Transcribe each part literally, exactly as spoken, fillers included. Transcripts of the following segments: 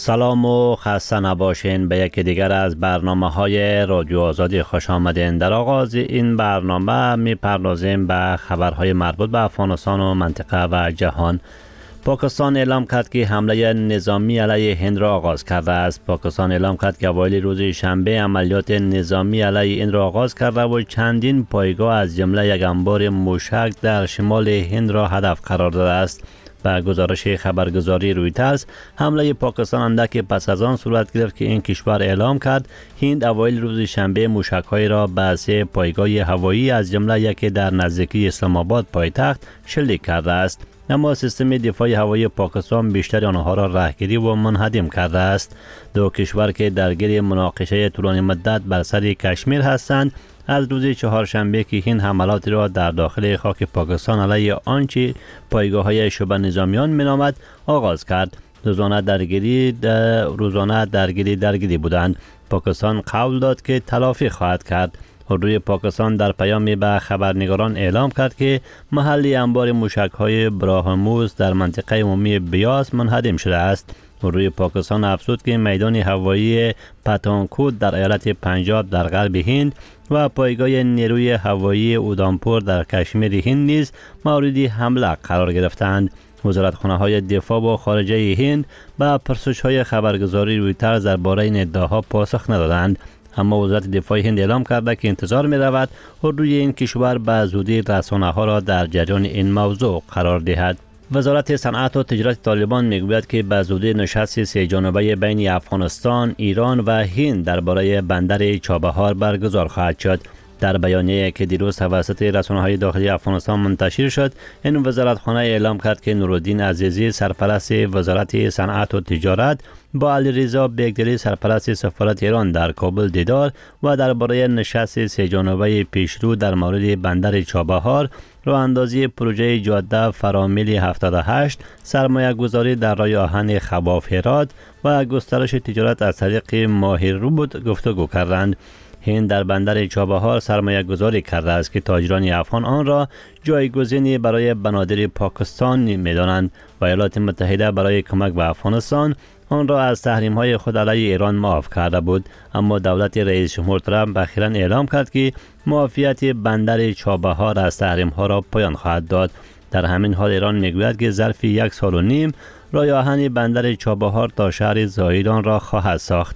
سلام و خسته نباشین به یکی دیگر از برنامه های رادیو آزادی خوش آمدین. در آغاز این برنامه می پردازیم به خبرهای مربوط به افغانستان و منطقه و جهان. پاکستان اعلام کرد که حمله نظامی علیه هند را آغاز کرده است. پاکستان اعلام کرد که اوایل روز شنبه عملیات نظامی علیه هند را آغاز کرده و چندین پایگاه از جمله یک انبار موشک در شمال هند را هدف قرار داده است. با گزارش خبرگزاری رویترز، حمله پاکستان اندک پس از آن صورت گرفت که این کشور اعلام کرد هند اوایل روز شنبه موشک‌های را به سه پایگاه هوایی از جمله یکی در نزدیکی اسلام آباد پایتخت شلیک کرده است. اما سیستم دفاع هوایی پاکستان بیشتر آنها را رهگیری و منهدم کرده است. دو کشور که درگیر مناقشه طولانی مدت بر سر کشمیر هستند، از روز چهارشنبه که هند حملات را در داخل خاک پاکستان علیه آنچه پایگاه‌های شبه نظامیان مینامد آغاز کرد. روزانه درگیری در روزانه درگیری درگیری بودند. پاکستان قول داد که تلافی خواهد کرد. اردوی پاکستان در پیامی به خبرنگاران اعلام کرد که محلی انبار موشک‌های براهموس در منطقه عمومی بیاس منهدم شده است. اردوی پاکستان افزود که میدان هوایی پتانکوت در ایالت پنجاب در غرب هند و پایگاه نیروی هوایی اودامپور در کشمیر هند نیز مورد حمله قرار گرفتند. وزارتخانه‌های دفاع و خارجه هند به پرسش‌های خبرگزاری رویترز درباره این ادعاها پاسخ ندادند. اما وزارت دفاع هند اعلام کرده که انتظار می رود اردوی این کشور به زودی رسانه‌ها را در جریان این موضوع قرار دهد. وزارت صنعت و تجارت طالبان میگوید که به زودی نشست سه جانبه بین افغانستان، ایران و هند درباره بندر چابهار برگزار خواهد شد. در بیانیه‌ای که دیروز توسط رسانه‌های داخلی افغانستان منتشر شد، این وزارتخانه اعلام کرد که نورالدین عزیزی سرپرست وزارت صنعت و تجارت با علیرضا بیگدلی سرپرست سفارت ایران در کابل دیدار و درباره نشست سه جانبه پیشرو در مورد بندر چابهار، راه اندازی پروژه جاده فرامل هفتاد و هشت، سرمایه گذاری در راه آهن خواف هرات و گسترش تجارت از طریق ماهی رود گفتگو کردند. هند در بندر چابهار سرمایه گذاری کرده است که تاجران افغان آن را جایگزینی برای بنادر پاکستان می دانند و ایالات متحده برای کمک به افغانستان آن را از تحریم های خود علیه ایران معاف کرده بود. اما دولت رئیس جمهور ترامپ اخیراً اعلام کرد که معافیت بندر چابهار از تحریم ها را پایان خواهد داد. در همین حال ایران میگوید که ظرف یک سال و نیم راه آهن بندر چابهار تا شهر زاهدان را خواهد ساخت.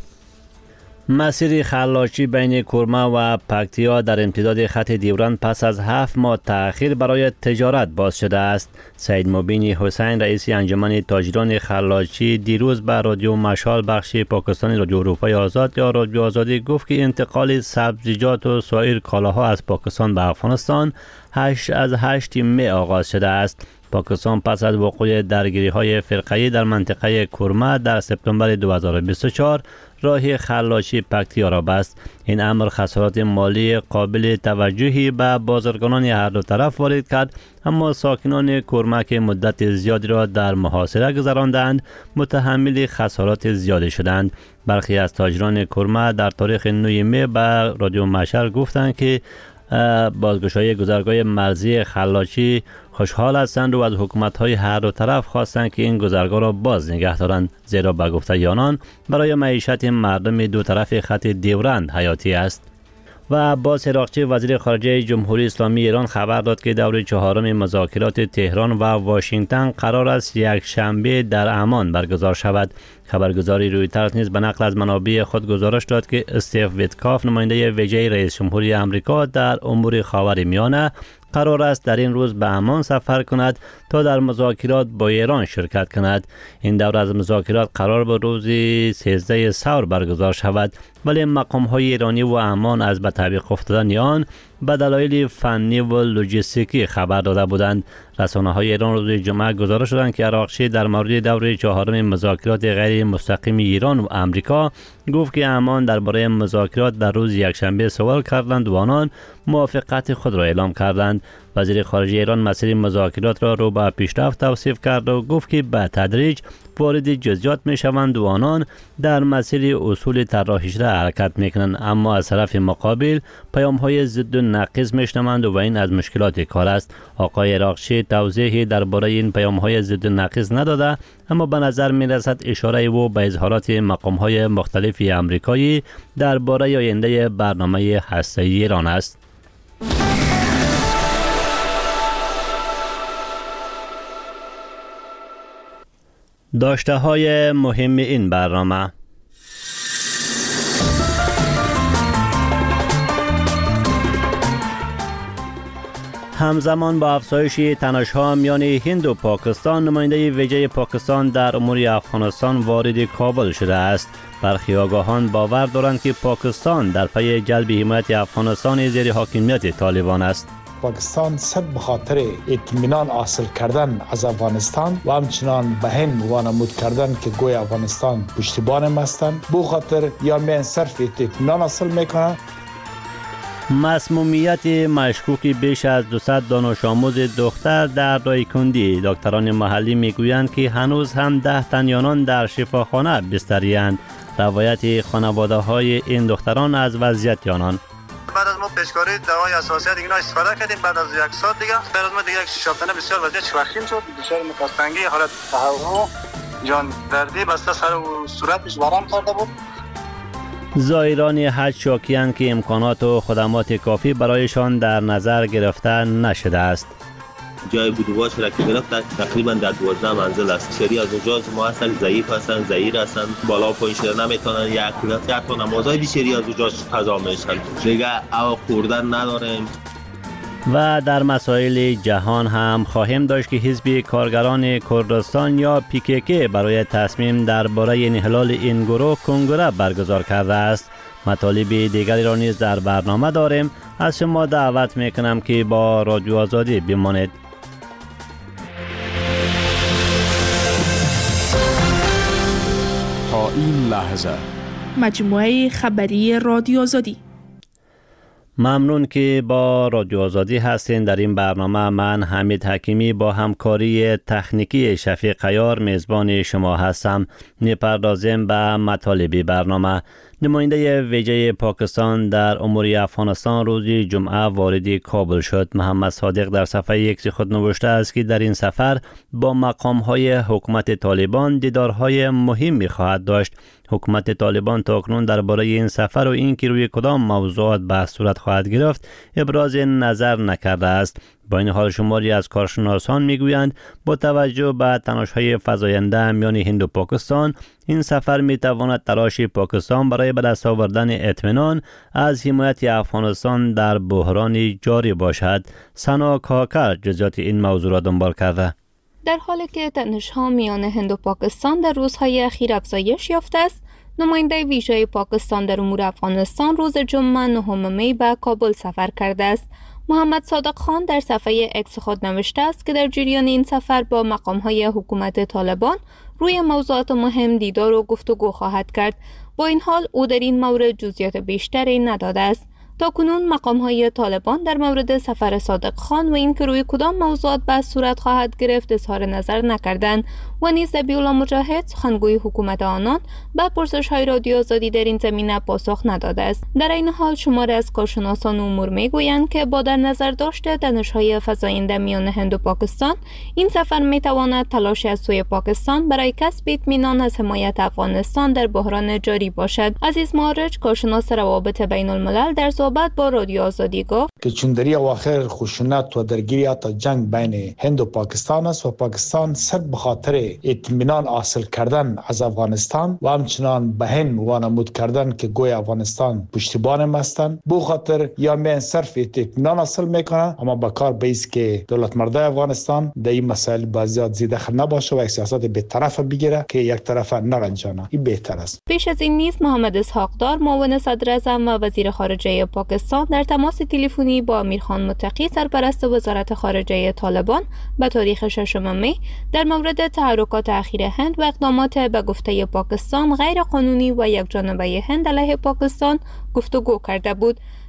مسیر خلاچی بین کرمه و پکتیا در امتداد خط ډیورند پس از هفت ماه تأخیر برای تجارت باز شده است. سید مبین حسین رئیس انجمن تاجران خلاچی دیروز به رادیو مشال بخش پاکستانی رادیو اروپای آزاد یا رادیو آزادی گفت که انتقال سبزیجات و سایر کالاها از پاکستان به افغانستان هشت از هشت می آغاز شده است. پاکستان پس از وقوع درگیری های فرقه‌ای در منطقه کرمه در سپتامبر دو هزار و بیست و چهار راه خلاچی پکتیا را بست. این امر خسارات مالی قابل توجهی به بازرگانان هر دو طرف وارد کرد، اما ساکنان کرمه که مدت زیادی را در محاصره گذراندند متحمل خسارات زیادی شدند. برخی از تاجران کرمه در تاریخ نه می به رادیو مشال گفتند که بازگشایی گذرگاه مرزی خلاچی خوشحال هستند و از حکومت‌های هر دو طرف خواستند که این گذرگاه را باز نگه دارند، زیرا به گفته آنان برای معیشت مردم دو طرف خط ډیورند حیاتی است. و عباس عراقچی وزیر خارجه جمهوری اسلامی ایران خبر داد که دور چهارم مذاکرات تهران و واشنگتن قرار است یک شنبه در عمان برگزار شود. خبرگزاری رویترز نیز به نقل از منابع خود گزارش داد که استیو ویتکاف نماینده ویژه رئیس جمهوری آمریکا در امور خاورمیانه قرار است در این روز به عمان سفر کند تا در مذاکرات با ایران شرکت کند. این دور از مذاکرات قرار به روز سیزده سور برگزار شود، ولی مقام‌های ایرانی و عمان از به تعویق افتادن آن به دلایل فنی و لوجستیکی خبر داده بودند. رسانه‌های ایران روز جمعه گزارش دادند که عراقچی در مورد دور چهارم مذاکرات غیر مستقیم ایران و آمریکا گفت که عمان درباره مذاکرات در روز یکشنبه سوال کردند و آنان موافقت خود را اعلام کردند. وزیر خارجه ایران مسیر مذاکرات را رو به پیشرفت توصیف کرد و گفت که به تدریج وارد جزئیات می شوند و آنان در مسیر اصول طراحی شده حرکت می کنند، اما از طرف مقابل پیام های ضد و نقیض می شنوند و این از مشکلات کار است. آقای عراقچی توضیحی درباره این پیام های ضد و نقیض نداده، اما به نظر می رسد اشاره او به اظهارات مقام های مختلف امریکایی درباره آینده برنامه هسته‌ای ایران است. داشته های مهم این برنامه: همزمان با افزایش تنش‌ها میان هند و پاکستان، نماینده ویژه پاکستان در امور افغانستان وارد کابل شده است. برخی آگاهان باور دارند که پاکستان در پی جلب حمایت افغانستان زیر حاکمیت طالبان است. پاکستان صد به خاطر اطمینان حاصل کردن از افغانستان و همچنان به هند وانمود کردن که گوی افغانستان پشتیبان هستند، بو خاطر یا می صرف اطمینان حاصل میکنن. مسمومیت مشکوک بیش از دویست دانش آموز دختر در دایکندی. دکتران محلی میگویند که هنوز هم ده تن یانان در شفاخانه بستری‌اند. روایت خانواده های این دختران از وضعیت یانان: بعد از ما پیشکاری دوای اساسیات اینا استفاده کردیم، بعد از یک ساعت دیگه بعد از ما دیگه یک شافتنه بسیار وضعیت شوخیم شد، دچار متاسفانگی حالت تهوع جان دردی بسته سر و صورتش ورم کرده بود. زائران حج شاکی‌اند که امکانات و خدمات کافی برایشان در نظر گرفته نشده است. جای بودواش را که گرفت تقریبا در دوازده منزل است. شری از اونجا ما هستن ضعیف هستن، ضعیف هستن، بالا و پایین شده نمیتونن، یک یک تا نمازهای بیشتری از اونجا قضا میشن. دیگه او خوردن نداریم. و در مسائل جهان هم خواهیم داشت که حزب کارگران کردستان یا پی کی کی برای تصمیم درباره انحلال این گروه کنگره برگزار کرده است. مطالب دیگری را نیز در برنامه داریم. از شما دعوت میکنم که با رادیو آزادی بمانید. تا این لحظه مجموعه خبری رادیو آزادی. ممنون که با رادیو آزادی هستین. در این برنامه من حمید حکیمی با همکاری تکنیکی شفیق عیار میزبان شما هستم. میپردازیم به مطالب برنامه. نماینده ویژه پاکستان در امور افغانستان روز جمعه وارد کابل شد. محمد صادق در صفحه ایکس خود نوشته است که در این سفر با مقام‌های حکومت طالبان دیدارهای مهمی خواهد داشت. حکومت طالبان تاکنون درباره این سفر و اینکه روی کدام موضوعات بحث صورت خواهد گرفت ابراز نظر نکرده است. با این حال شماری از کارشناسان میگویند با توجه به تنش‌های فزاینده میان هند و پاکستان، این سفر میتواند تلاش پاکستان برای به دست آوردن اطمینان از حمایت افغانستان در بحران جاری باشد. سنا کاکر جزئیات این موضوع را دنبال کرده. در حالی که تنش‌ها میان هند و پاکستان در روزهای اخیر افزایش یافته است، نماینده ویژه پاکستان در امور افغانستان روز جمعه نهم می به کابل سفر کرده است. محمد صادق خان در صفحه اکس خود نوشته است که در جریان این سفر با مقام‌های حکومت طالبان روی موضوعات مهم دیدار و گفتگو خواهد کرد. با این حال او در این مورد جزئیات بیشتری نداده است. تاکنون مقام‌های طالبان در مورد سفر صادق خان و اینکه روی کدام موضوعات بحث صورت خواهد گرفت اظهار نظر نکردند و نیز ذبیح‌الله مجاهد سخنگوی حکومت آنان به پرسش‌های رادیو آزادی در این زمینه پاسخ نداده است. در این حال شماری از کارشناسان امور میگویند که با در نظر داشته تنش‌های فزاینده میان هند و پاکستان، این سفر میتواند تلاشی از سوی پاکستان برای کسب اطمینان از حمایت افغانستان در بحران جاری باشد. عزیز مارج، کارشناس روابط بین الملل، در صحبت با رادیو آزادی گفت که چون در اواخر خشونت و درگیری حتی جنگ بین هند و پاکستان است و پاکستان صد به خاطر اطمینان حاصل کردن از افغانستان و همچنان به هند وانمود کردن که گوی افغانستان پشتیبان هستند، بو خاطر یا می صرف اطمینان حاصل میکنن، اما با کار بیست که دولت مرده افغانستان در این مسائل بازیات زیاده خل نباشه و سیاست به طرف بگیره که یک طرف نرنجانه. این بهتر است. پیش از این نیز محمد اسحاقدار معاون صدر اعظم و وزیر خارجه پاکستان در تماس تلفنی با امیرخان متقی سرپرست وزارت خارجه طالبان به تاریخ ششم می در مورد تحرکات اخیر هند و اقدامات به گفته پاکستان غیر قانونی و یک جانبه هند علیه پاکستان گفتگو کرده بود.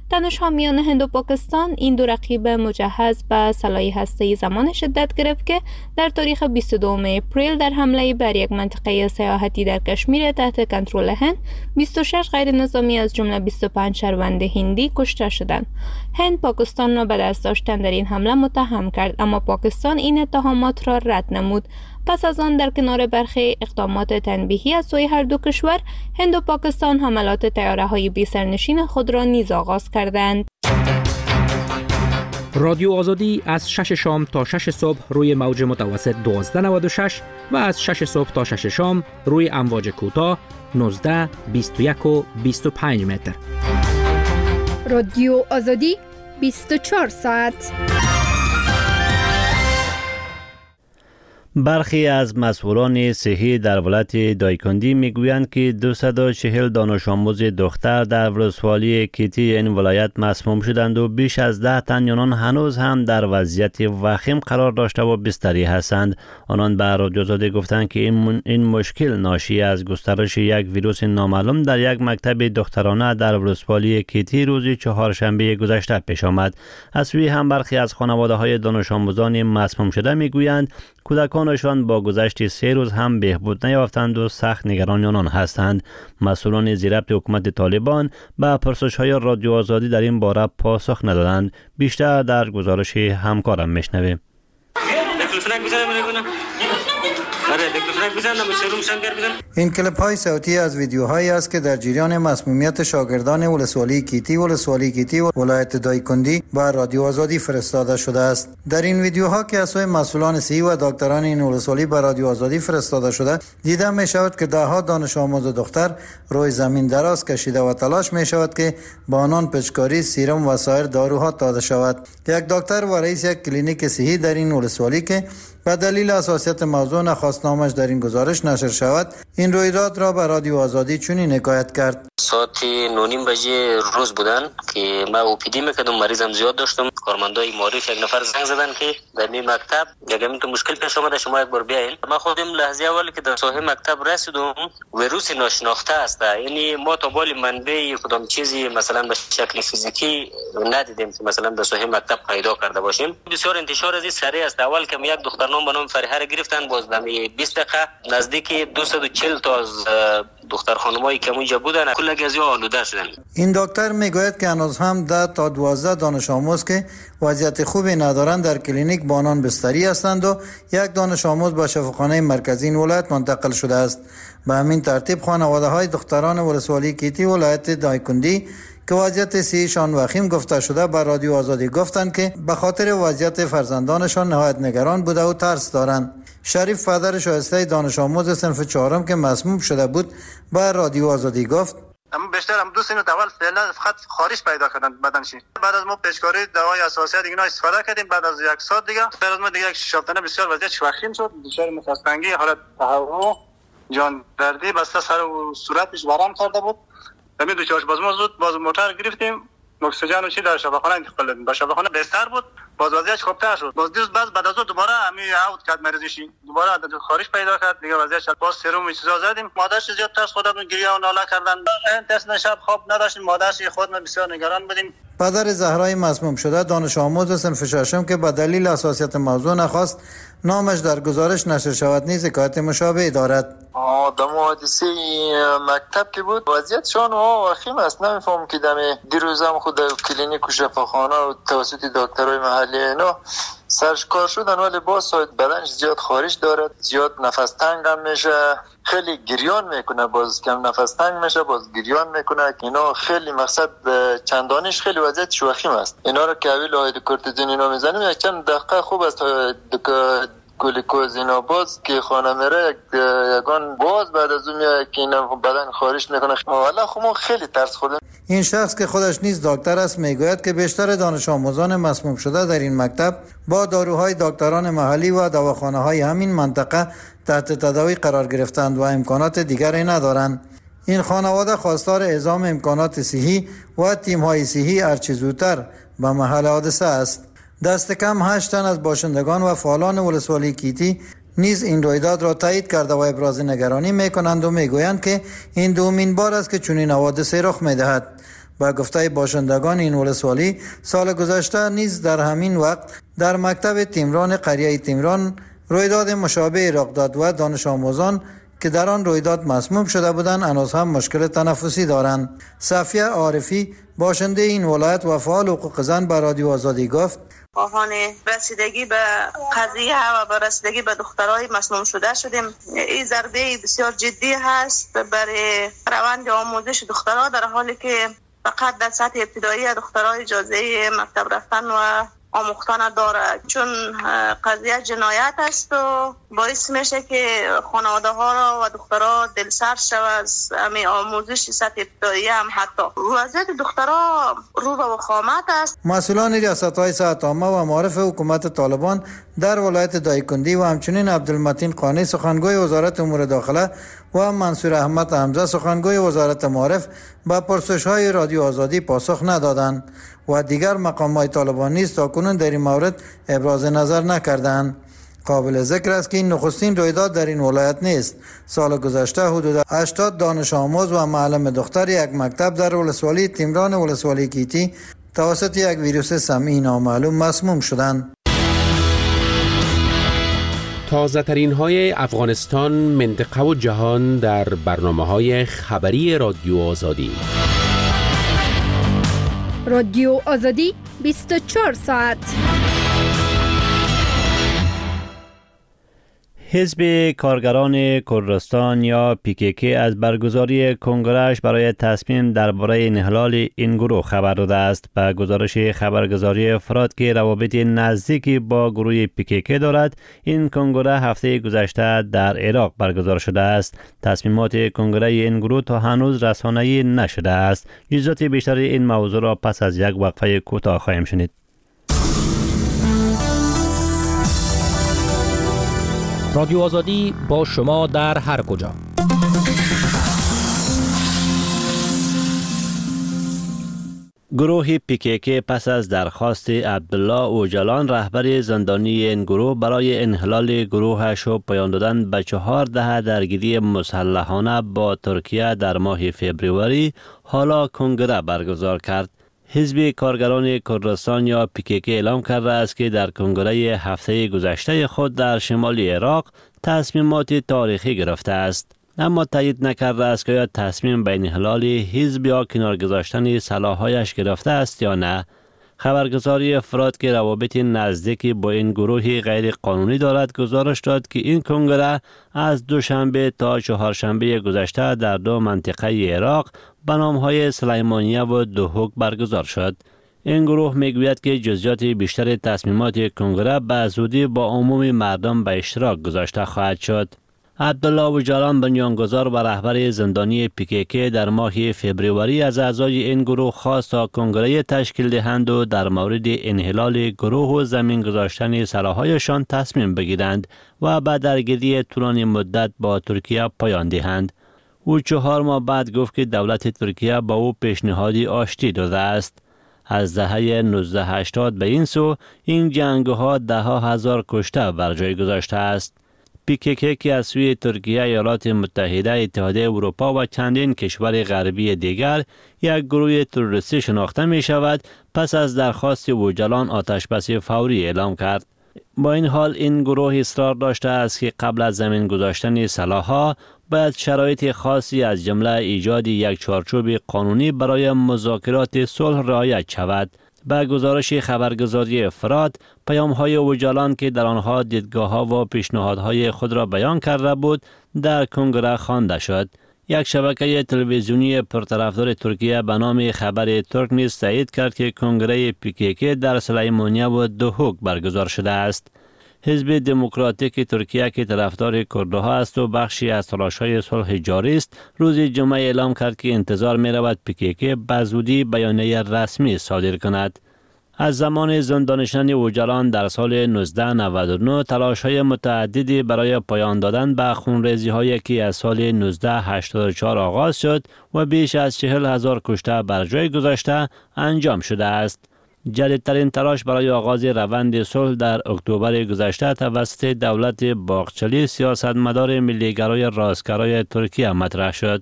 تنش-حامیان هند و پاکستان این دو رقیب مجهز به سلاح هسته‌ای زمان شدت گرفت که در تاریخ بیست و دوم اپریل در حمله بر یک منطقه سیاحتی در کشمیر تحت کنترل هند بیست و شش غیر نظامی از جمله بیست و پنج شهروند هندی کشته شدند. هند پاکستان را به دست داشتن در این حمله متهم کرد، اما پاکستان این اتهامات را رد نمود. پس از آن در کنار برخی اقدامات تنبیهی از سوی هر دو کشور، هند و پاکستان حملات طیاره‌های بی سرنشین خود را نیز آغاز کردند. رادیو آزادی از شش شام تا شش صبح روی موج متوسط دوازده نود و شش و از شش صبح تا شش شام روی امواج کوتاه نوزده، بیست و یک و بیست و پنج متر. رادیو آزادی بیست و چهار ساعت. برخی از مسئولان صحی در ولایت دایکندی میگویند که دویست و چهل دانش آموز دختر در ولسوالی کیتی این ولایت مسموم شدند و بیش از ده تن آنان هنوز هم در وضعیت وخیم قرار داشته و بستری هستند. آنان به رادیو آزادی گفتند که این این مشکل ناشی از گسترش یک ویروس نامعلوم در یک مکتب دخترانه در ولسوالی کیتی روز چهارشنبه گذشته پیش آمد. از سوی هم برخی از خانواده های دانش آموزان مسموم شده میگویند کودکانشان با گذشت سه روز هم بهبود نیافتند و سخت نگران آنان هستند. مسئولان زیربط حکومت طالبان به پرسش‌های رادیو آزادی در این باره پاسخ ندادند. بیشتر در گزارش همکارم میشنویم. این کلیپ های صوتی از ویدیوهایی است که در جریان مسمومیت شاگردان ولسوالی کیتی ولسوالی کیتی و ولایت دایکندی به رادیو آزادی فرستاده شده است. در این ویدیوها که از سوی مسئولان صحی و دکتران این ولسوالی به رادیو آزادی فرستاده شده، دیده می شود که ده ها دانش آموز دختر روی زمین دراز کشیده و تلاش می شود که با آنان پچکاری، سیرم و سایر داروها داده شود. یک دکتر و رئیس یک کلینیک صحی در این ولسوالی که به دلیل حساسیت موضوع نخواست نامش در این گزارش نشر شود، این رویداد را به رادیو آزادی چنین حکایت کرد. ساعت نه نیم بجه روز بودن که ما اوپیدی میکردم، مریضم زیاد داشتم. کارمندای معرف یک نفر زنگ زدن که در این مکتب یک مشکل پیش اومده، شما یک بار بیاین. ما خودم لحظه اولی که در ساحه مکتب رسیدم ویروس ناشناخته است، یعنی ما تا بال منبع کدام چیزی مثلا به شکل فیزیکی ندیدیم که مثلا در ساحه مکتب پیدا کرده باشیم. بسیار انتشار از این سریع است. اول که یک دخترنام به نام فریحه گرفتن، باز در بیست دقیقه نزدیک دویست و چهل تا از دختر خانمایی که اونجا بودن کل گزی آلوده شدن. این دکتر میگوید که هنوز هم ده تا دوازده دانش آموز که وضعیت خوبی ندارند در کلینیک با آنان بستری هستند و یک دانش آموز به شفاخانه مرکزی این ولایت منتقل شده است. به همین ترتیب خانواده های دختران ولسوالی کیتی ولایت دایکندی که وضعیت صحیشان وخیم گفته شده به رادیو آزادی گفتند که به خاطر وضعیت فرزندانشان نهایت نگران بوده و ترس دارند. شریف پدر شایسته دانش آموز صنف چهارم که مسموم شده بود به رادیو آزادی گفت: اما بیشتر هم دو سینو اول فعلا خط خارج پیدا کردن بدنش. بعد از ما پیشکاری دوای اساسی دیگه استفاده کردیم. بعد از یک ساعت دیگه بعد از ما دیگه یک شافتنه بسیار وضعیت وخیم شد، دچار مفصلنگی، حالت تهوع، جان دردی، بسته سر و صورتش ورم کرده بود. همین دو چهار باز ما زود باز موتور گرفتیم، اکسیژن و چی در شفاخانه انتقال دادیم. با شفاخانه بستر بود، باز وضعیتش خوبتر شد. باز دیروز باز بعد از اون دوباره همین اوت کرد مریضش، دوباره خارج پیدا کرد دیگه وضعیتش. باز سرم و چیزا زدیم. مادرش زیاد ترس خودمون گریه و ناله کردن. دست شب خواب نداشتیم، مادرش خودمون بسیار نگران بودیم. پدر زهرای مسموم شده دانش آموز صنف ششم که به دلیل حساسیت موضوع نخواست نامش در گزارش نشر شود نیز حکایت مشابه دارد. دم حادثه مکتب که بود وضعیتشان وخیم است. نمیفهم که دم دیروزم خود کلینیک و شفاخانه و توسط دکترای محلی اینا سرش کار شدن، ولی باز بدنش زیاد خارج دارد، زیاد نفس تنگ هم میشه، خیلی گریان میکنه، باز کم نفس تنگ میشه، باز گریان میکنه. اینا خیلی مقصد چندانیش خیلی وضعیت شوخیم است. اینا رو که اویل آید کورتیزون اینا میزنیم یک چند دقیقه خوب است گلوکوز اینا، باز که خانه میره یگان باز بعد از اون میاد که اینا بدن خارج میکنه. والا خب خیلی ترس خوردم. این شخص که خودش نیز دکتر است میگوید که بیشتر دانش آموزان مسموم شده در این مکتب با داروهای دکتران محلی و دواخانه های همین منطقه تحت تداوی قرار گرفتند و امکانات دیگری ندارند. این خانواده خواستار اعزام امکانات صحی و تیم های صحی هرچه زودتر به محل حادثه است. دست کم هشت تن از باشندگان و فعالان ولسوالی کیتی نیز این رویداد را تایید کرده و ابراز نگرانی میکنند و میگویند که این دومین بار است که چنین حوادثی رخ میدهد. با گفته باشندگان این ولسوالی سال گذشته نیز در همین وقت در مکتب تیمران قریه تیمران رویداد مشابه رخ داد و دانش آموزان که در آن رویداد مسموم شده بودند هنوز هم مشکل تنفسی دارند. صفیه عارفی باشنده این ولایت و فعال حقوق زن به رادیو آزادی گفت خواهان رسیدگی به قضیه و به رسیدگی به دخترای مسموم شده شدیم. این ضربه بسیار جدی هست برای روند آموزش دخترها، در حالی که فقط در سطح ابتدایی دخترها اجازه مکتب رفتن و آموختن داره، چون قضیه جنایت است و باعث میشه که خانواده ها را و دخترها دلسرد شود از همین آموزش سطح ابتدایی. هم حتی وضعیت دخترها رو به وخامت است. مسئولان ریاست های صحت عامه و معارف حکومت طالبان در ولایت دایکندی و همچنین عبدالمتین قانی سخنگوی وزارت امور داخله و منصور احمد حمزه سخنگوی وزارت معارف به پرسش های رادیو آزادی پاسخ ندادند و دیگر مقام های طالبان نیز تاکنون در این مورد ابراز نظر نکردند. قابل ذکر است که این نخستین رویداد در این ولایت نیست. سال گذشته حدود هشتاد دانش آموز و معلم دختر یک مکتب در ولسوالی تیمران ولسوالی کیتی توسط یک ویروس سمی نامعلوم مسموم شدند. تازه ترین های افغانستان، منطقه و جهان در برنامه های خبری رادیو آزادی. رادیو آزادی بیست و چهار ساعت. حزب کارگران کردستان یا پی کی کی از برگزاری کنگره‌اش برای تصمیم درباره انحلال این گروه خبر داده است. به گزارش خبرگزاری افراد که روابط نزدیکی با گروه پی کی کی دارد، این کنگره هفته گذشته در عراق برگزار شده است. تصمیمات کنگره این گروه تا هنوز رسانه‌ای نشده است. جزئیات بیشتر این موضوع را پس از یک وقفه کوتاه خواهیم شنید. رادیو آزادی با شما در هر کجا. گروه پی کی کی پس از درخواست عبدالله اوجلان رهبر زندانی این گروه برای انحلال گروهش و پایان دادن به چهار دهه درگیری مسلحانه با ترکیه در ماه فوریه حالا کنگره برگزار کرد. حزب کارگران کردستان یا پی کی کی اعلام کرده است که در کنگره هفته گذشته خود در شمال عراق تصمیمات تاریخی گرفته است، اما تایید نکرده است که آیا تصمیم به انحلال حزب یا کنار گذاشتن سلاح‌هایش گرفته است یا نه. خبرگزاری افراد که روابط نزدیکی با این گروه غیر قانونی دارد گزارش داد که این کنگره از دوشنبه تا چهارشنبه گذشته در دو منطقه عراق به نام‌های سلیمانیه و دهوک برگزار شد. این گروه میگوید که جزئیات بیشتر تصمیمات کنگره به زودی با عموم مردم به اشتراک گذاشته خواهد شد. عبدالله اوجلان بنیانگذار و رهبر زندانی پی کی کی در ماه فوریه از اعضای این گروه خواست تا کنگره تشکیل دهند و در مورد انحلال گروه و زمین گذاشتن سلاح‌هایشان تصمیم بگیرند و به درگیری طولانی مدت با ترکیه پایان دهند. او چهار ماه بعد گفت که دولت ترکیه با او پیشنهادی آشتی داده است. از دهه نوزده هشتاد به این سو این جنگ‌ها ده ها هزار کشته بر جای گذاشته است. پی کی کی که از سوی ترکیه، ایالات متحده، اتحادیه اروپا و چندین کشور غربی دیگر یک گروه تروریستی شناخته می شود، پس از درخواست اوجلان آتشبس فوری اعلام کرد. با این حال این گروه اصرار داشته است که قبل از زمین گذاشتن سلاح‌ها باید شرایط خاصی از جمله ایجاد یک چارچوب قانونی برای مذاکرات صلح رعایت شود. به گزارش خبرگزاری افراد، پیام‌های اوجلان که در آنها دیدگاه‌ها و پیشنهادهای خود را بیان کرده بود در کنگره خوانده شد. یک شبکه تلویزیونی پرطرفدار ترکیه به نام خبر ترک نیز تایید کرد که کنگره پی کی کی در سلیمانیه و دهوک برگزار شده است. حزب دموکراتیک ترکیه که طرفدار کردها است و بخشی از تلاش‌های صلح جاری است، روز جمعه اعلام کرد که انتظار می‌رود پی کی کی به زودی بیانیه رسمی صادر کند. از زمان زندانی شدن اوجلان در سال نوزده نود و نه تلاش‌های متعددی برای پایان دادن به خونریزی‌هایی که از سال نوزده هشتاد و چهار آغاز شد و بیش از چهل هزار کشته بر جای گذاشته انجام شده است. جدیدترین تلاش برای آغاز روند صلح در اکتبر گذشته توسط دولت باقچلی سیاستمدار ملیگرای راستگرای ترکیه مطرح شد.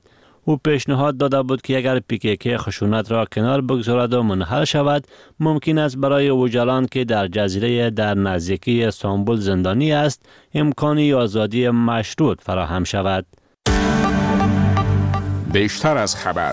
او پیشنهاد داده بود که اگر پیکیکی خشونت را کنار بگذارد و منحل شود، ممکن است برای اوجلان که در جزیره در نزدیکی استانبول زندانی است، امکانی آزادی مشروط فراهم شود. بیشتر از خبر.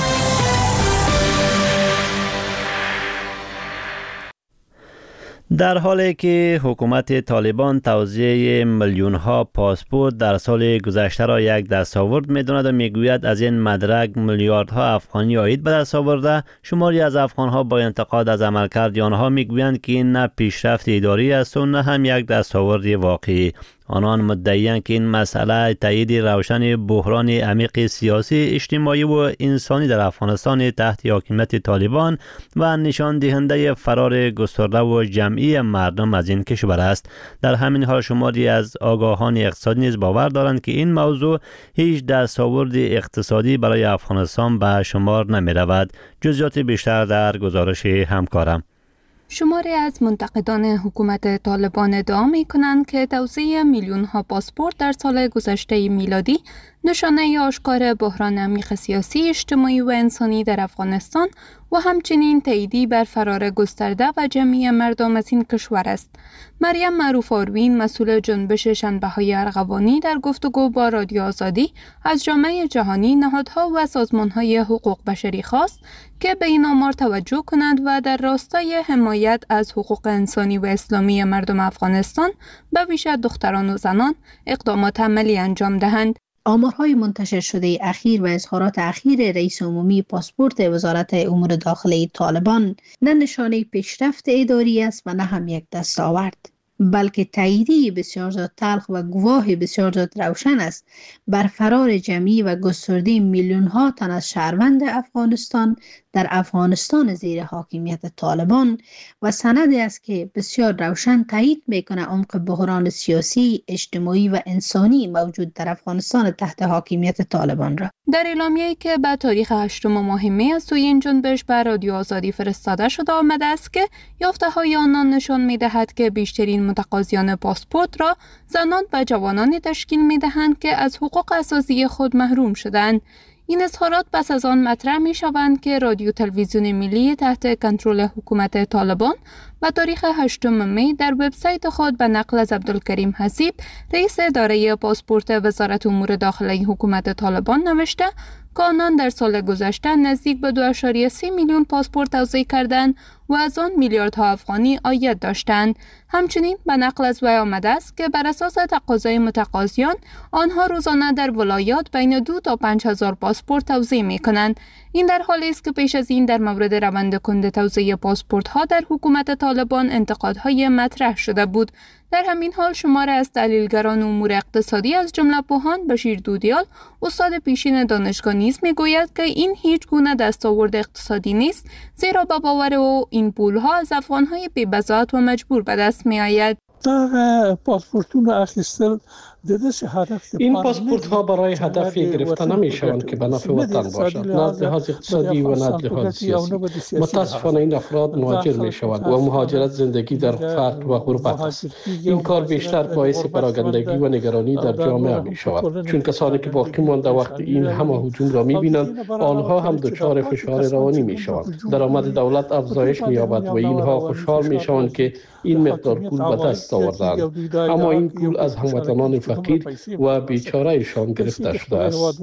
در حالی که حکومت طالبان توزیع میلیون ها پاسپورت در سال گذشته را یک دستاورد می‌داند و میگوید از این مدرک میلیاردها افغانی عاید به دست آورده، شماری از افغان‌ها با انتقاد از عملکرد آنها میگویند که این نه پیشرفت اداری است و نه هم یک دستاورد واقعی. آنان مدعی‌اند که این مسئله تایید روشن بحران عمیق سیاسی، اجتماعی و انسانی در افغانستان تحت حاکمیت طالبان و نشان دهنده فرار گسترده و جمعی مردم از این کشور است. در همین حال شماری از آگاهان اقتصادی نیز باور دارند که این موضوع هیچ دستاورد اقتصادی برای افغانستان به شمار نمی رود. جزئیات بیشتر در گزارش همکارم. شماری از منتقدان حکومت طالبان ادعا می کنند که توزیع میلیون ها پاسپورت در سال گذشته میلادی نشانه آشکار بحران عمیق سیاسی، اجتماعی و انسانی در افغانستان و همچنین تاییدی بر فرار گسترده و جمعی مردم از این کشور است. مریم معروف آروین، مسئول جنبش شنبه‌های ارغوانی، در گفتگو با رادیو آزادی از جامعه جهانی، نهادها و سازمان‌های حقوق بشری خواست که به این آمار توجه کنند و در راستای حمایت از حقوق انسانی و اسلامی مردم افغانستان به ویژه دختران و زنان اقدامات عملی انجام دهند. آمارهای منتشر شده اخیر و اظهارات اخیر رئیس عمومی پاسپورت وزارت امور داخلی طالبان نه نشانه پیشرفت اداری است و نه هم یک دستاورد، بلکه تاییدی بسیار زیاد تلخ و گواه بسیار زیاد روشن است بر فرار جمعی و گسترده میلیون ها تن از شهروند افغانستان در افغانستان زیر حاکمیت طالبان و سندی است که بسیار روشن تایید میکنه عمق بحران سیاسی، اجتماعی و انسانی موجود در افغانستان تحت حاکمیت طالبان را. در اعلامیه‌ای که به تاریخ هشتم ماه می از سوی این جنبش به رادیو آزادی فرستاده شده آمده است که یافته‌های آنان نشان می‌دهد که بیشترین متقاضیان پاسپورت را زنان و جوانانی تشکیل می‌دهند که از حقوق اساسی خود محروم شدند. این اظهارات پس از آن مطرح می شوند که رادیو تلویزیون ملی تحت کنترل حکومت طالبان و تاریخ هشتم می در وبسایت خود به نقل از عبدالکریم حسیب، رئیس اداره پاسپورت وزارت امور داخلی حکومت طالبان نوشته که آنان در سال گذشته نزدیک به دو ممیز سه میلیون پاسپورت توزیع کردند و از آن میلیاردها افغانی عاید داشتند. همچنین به نقل از وی آمده است که بر اساس تقاضای متقاضیان آنها روزانه در ولایات بین دو تا پنج هزار پاسپورت توزیع می کنند. این در حالی است که پیش از این در مورد روند کند توزیع پاسپورت ها در حکومت طالبان انتقادهای مطرح شده بود. در همین حال شماره از تحلیلگران امور اقتصادی از جمله پوهان بشیر دودیال، استاد پیشین دانشگاه نیز میگوید که این هیچ گونه دستاورد اقتصادی نیست، زیرا با باور او این پولها از افغانهای بی‌بضاعت و مجبور به دست می آید. این پاسپورت ها برای هدفی گرفته نمی شوند که به نفع وطن باشد، نه از لحاظ اقتصادی و نه از لحاظ سیاسی. متاسفانه این افراد مهاجر می شوند و مهاجرت زندگی در فقر و غربت است. این کار بیشتر باعث پراگندگی و نگرانی در جامعه می شود، چون کسانی که باقی مانده وقتی این همه هجوم را می بینند، آنها هم دچار فشار روانی می شوند. درآمد دولت افزایش می یابد و اینها خوشحال می شوند که این مقدار پول به دست آوردند، اما این پول از هموطنان فقیر و بیچاره ایشان گرفته شده است.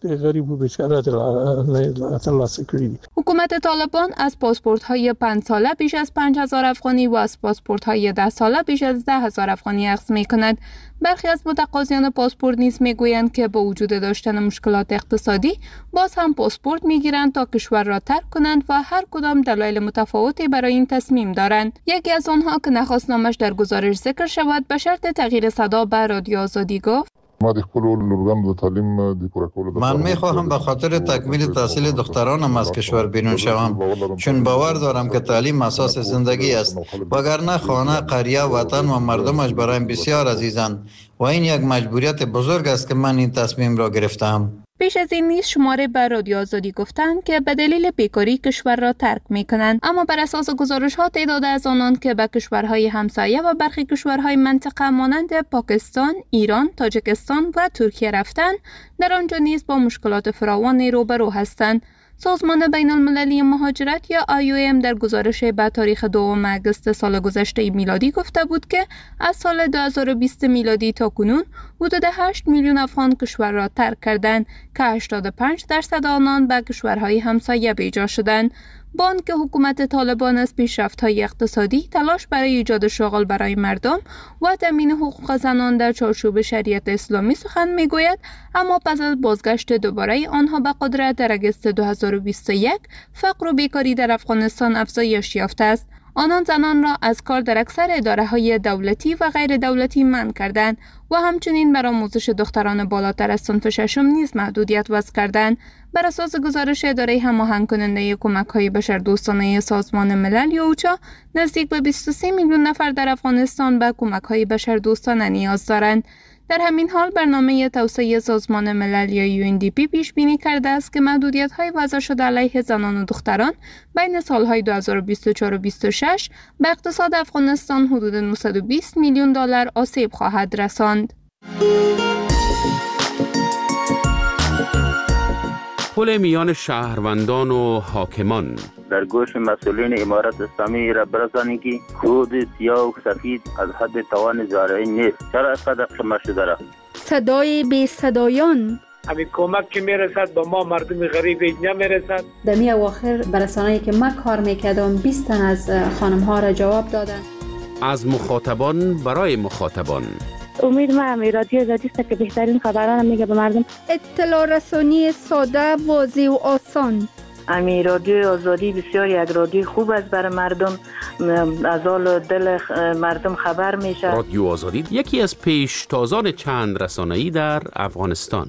حکومت طالبان از پاسپورت های پنج ساله بیش از پنج هزار افغانی و از پاسپورت های ده ساله بیش از ده هزار افغانی اخذ می کند. برخی از متقاضیان پاسپورت نیز میگویند که با وجود داشتن مشکلات اقتصادی باز هم پاسپورت میگیرند تا کشور را ترک کنند و هر کدام دلایل متفاوتی برای این تصمیم دارند. یکی از آنها که نخواست نامش در گزارش ذکر شود به شرط تغییر صدا به رادیو آزادی گفت: من میخواهم به خاطر تکمیل تحصیل دخترانم از کشور بیرون شوم، چون باور دارم که تعلیم اساس زندگی است، وگرنه خانه، قریه، وطن و مردمش برایم بسیار عزیزند و این یک مجبوریت بزرگ است که من این تصمیم را گرفتم. پیش از این نیز شماره به رادیو آزادی گفتند که به دلیل بیکاری کشور را ترک می‌کنند، اما بر اساس گزارش‌ها تعداد از آنان که به کشورهای همسایه و برخی کشورهای منطقه مانند پاکستان، ایران، تاجیکستان و ترکیه رفتند، در آنجا نیز با مشکلات فراوانی روبرو هستند. سازمان بین المللی مهاجرت یا آی او ام در گزارش به تاریخ دوم اگست سال گذشته میلادی گفته بود که از سال دو هزار و بیست میلادی تا کنون حدود هشت میلیون افغان کشور را ترک کردند که هشتاد و پنج درصد آنان به کشورهای همسایه بیجا شدند. با آنکه حکومت طالبان از پیشرفت‌های اقتصادی، تلاش برای ایجاد شغل برای مردم و تامین حقوق زنان در چارچوب شریعت اسلامی سخن می‌گوید، اما پس از بازگشت دوباره آنها به قدرت در اگست دو هزار و بیست و یک، فقر و بیکاری در افغانستان افزایش یافته است. آنان زنان را از کار در اکثر اداره‌های دولتی و غیر دولتی منع کردند و همچنین بر آموزش دختران بالاتر از صنف ششم نیز محدودیت وضع کردند. بر اساس گزارش اداره هماهنگ کننده کمک‌های بشردوستانه سازمان ملل یا اوچا، نزدیک به بیست و سه میلیون نفر در افغانستان به کمک‌های بشردوستانه نیاز دارند. در همین حال برنامه توسعه سازمان ملل یا یو ان دی پی پیش بینی کرده است که محدودیت‌های وضع شده علیه زنان و دختران بین سالهای دو هزار و بیست و چهار و بیست و شش به اقتصاد افغانستان حدود نهصد و بیست میلیون دلار آسیب خواهد رساند. پل میان شهروندان و حاکمان در گوش مسئولین امارت اسلامی را برسانید که خود سیاه و سفید از حد توان زارعی نیست. چرا اینقدر شما شده را؟ صدای بی صدایان، همین کمک که میرسد به ما مردم غریب نمیرسد. در می اواخر برسانه‌ای که من کار میکردم بیست تن از خانم ها را جواب دادن. از مخاطبان برای مخاطبان. امید ما رادیو آزادی است که بهترین خبران میگه به مردم. اطلاع رسانی ساده، واضح و آسان. امی رادیو آزادی بسیار یک رادیو خوب است برای مردم، از حال دل مردم خبر میشه. رادیو آزادی یکی از پیشتازان چند رسانه‌ای در افغانستان.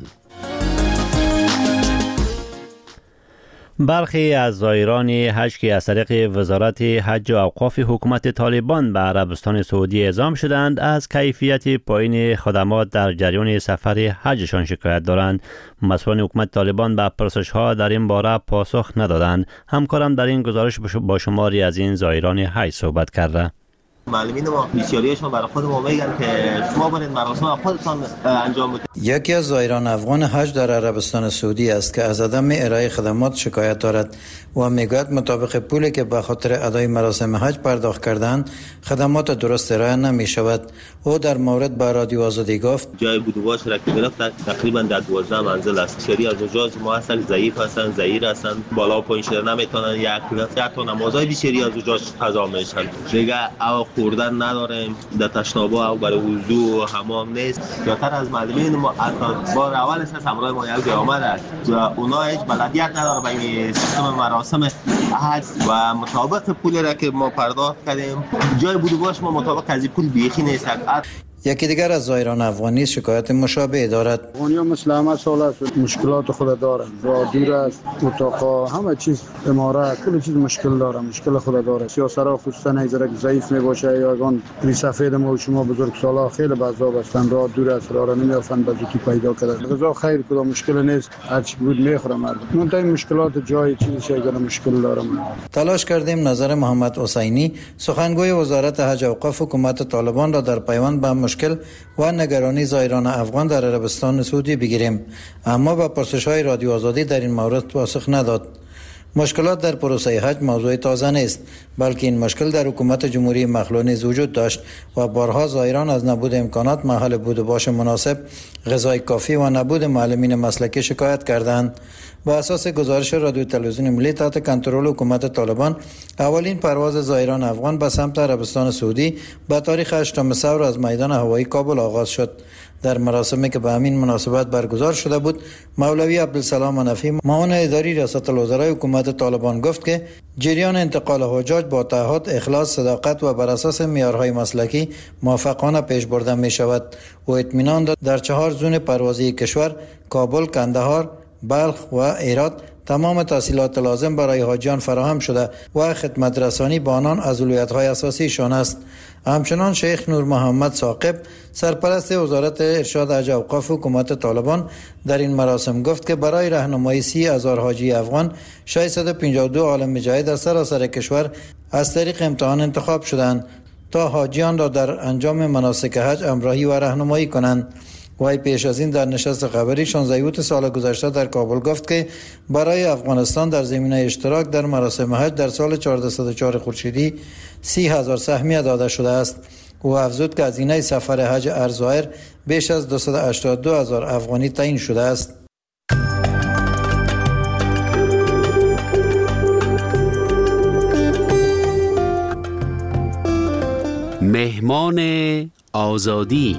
برخی از زائران حج که از طریق وزارت حج و اوقاف حکومت طالبان به عربستان سعودی اعزام شدند، از کیفیت پایین خدمات در جریان سفر حجشان شکایت دارند. مسئولان حکومت طالبان به پرسش‌ها در این باره پاسخ ندادند. همکارم در این گزارش با شماری از این زائران حج صحبت کرده. معلمین ما بسیاریشون برای خود ما میگن که شما برید مراسم خودتان انجام بدید. یکی از زائران افغان حج در عربستان سعودی است که از عدم ارائه خدمات شکایت دارد و میگوید مطابق پولی که به خاطر ادای مراسم حج پرداخت کردند خدمات درست ارائه نمی شود. او در مورد با رادیو آزادی گفت جای بودواش را که گرفت تقریبا در دوازده منزل است. شری از اونجا ما هستن ضعیف هستن، ضعیف هستن، بالا و پایین شدن نمیتونن، یک تا نمازهای بیشتری از اونجا قضا میشن. دیگه او خوردن نداریم، در تشنابه او برای وضو و حمام نیست. زیادتر از معلمین ما حتی بار اولش از همراه ما یک جای آمده و اونا هیچ بلدیت نداره به این سیستم مراسم حج و مطابق پولی را که ما پرداخت کردیم جای بودواش ما مطابق از پول بیخی نیست. یکی دیگر از زائران افغانی شکایت مشابه دارد. افغانی‌ها مثل همه سال است مشکلات خود دارند، راه دور است، اتاقا، همه چیز، امارات، کل چیز مشکل داره، مشکل خود داره. سیاسرها خصوصا نظر ضعیف میباشه یا اون سفید ما و شما بزرگسالا خیلی بعضا هستند، راه دور است، راه را نمیافند بزودی پیدا کردن. غذا خیر کدام مشکل نیست، هر چی بود میخورم مردم. منتها مشکلات جای چیزی اگر مشکل دارم. تلاش کردیم نظر محمد حسینی سخنگوی وزارت حج و اوقاف حکومت طالبان را در پیوند به مشکل و نگرانی زائران افغان در عربستان سعودی بگیریم، اما با پرسش‌های رادیو آزادی در این مورد پاسخ نداد. مشکلات در پروسه حج موضوع تازه نیست، بلکه این مشکل در حکومت جمهوری مخلوع نیز وجود داشت و بارها زائران از نبود امکانات، محل بود و باش مناسب، غذای کافی و نبود معلمین مسلکی شکایت کردند. با اساس گزارش رادیو تلویزیون ملی تحت کنترل حکومت طالبان، اولین پرواز زائران افغان به سمت عربستان سعودی به تاریخ هشتم ثور از میدان هوایی کابل آغاز شد. در مراسمی که به همین مناسبت برگزار شده بود، مولوی عبدالسلام حنفی معاون اداری ریاست الوزرای حکومت طالبان گفت که جریان انتقال حجاج با تعهد، اخلاص، صداقت و بر اساس معیارهای مسلکی موفقانه پیش برده می شود و اطمینان داد در چهار زون پروازی کشور، کابل، کندهار، بلخ و هرات، تمام تسهیلات لازم برای حاجیان فراهم شده و خدمت رسانی با آنان از اولویت‌های اساسیشان است. همچنان شیخ نور محمد ثاقب سرپرست وزارت ارشاد حج و اوقاف حکومت طالبان در این مراسم گفت که برای راهنمایی سی هزار حاجی افغان ششصد و پنجاه و دو عالم مجاهد از سراسر کشور از طریق امتحان انتخاب شدند تا حاجیان را در انجام مناسک حج همراهی و راهنمایی کنند. وی پیش از این در نشست خبری شانزده اوت سال گذشته در کابل گفت که برای افغانستان در زمینه اشتراک در مراسم حج در سال چهارصد و چهار خورشیدی سی هزار سهمیه داده شده است. او افزود که هزینه سفر حج ارزایر بیش از دویست و هشتاد و دو هزار افغانی تعیین شده است. مهمان آزادی.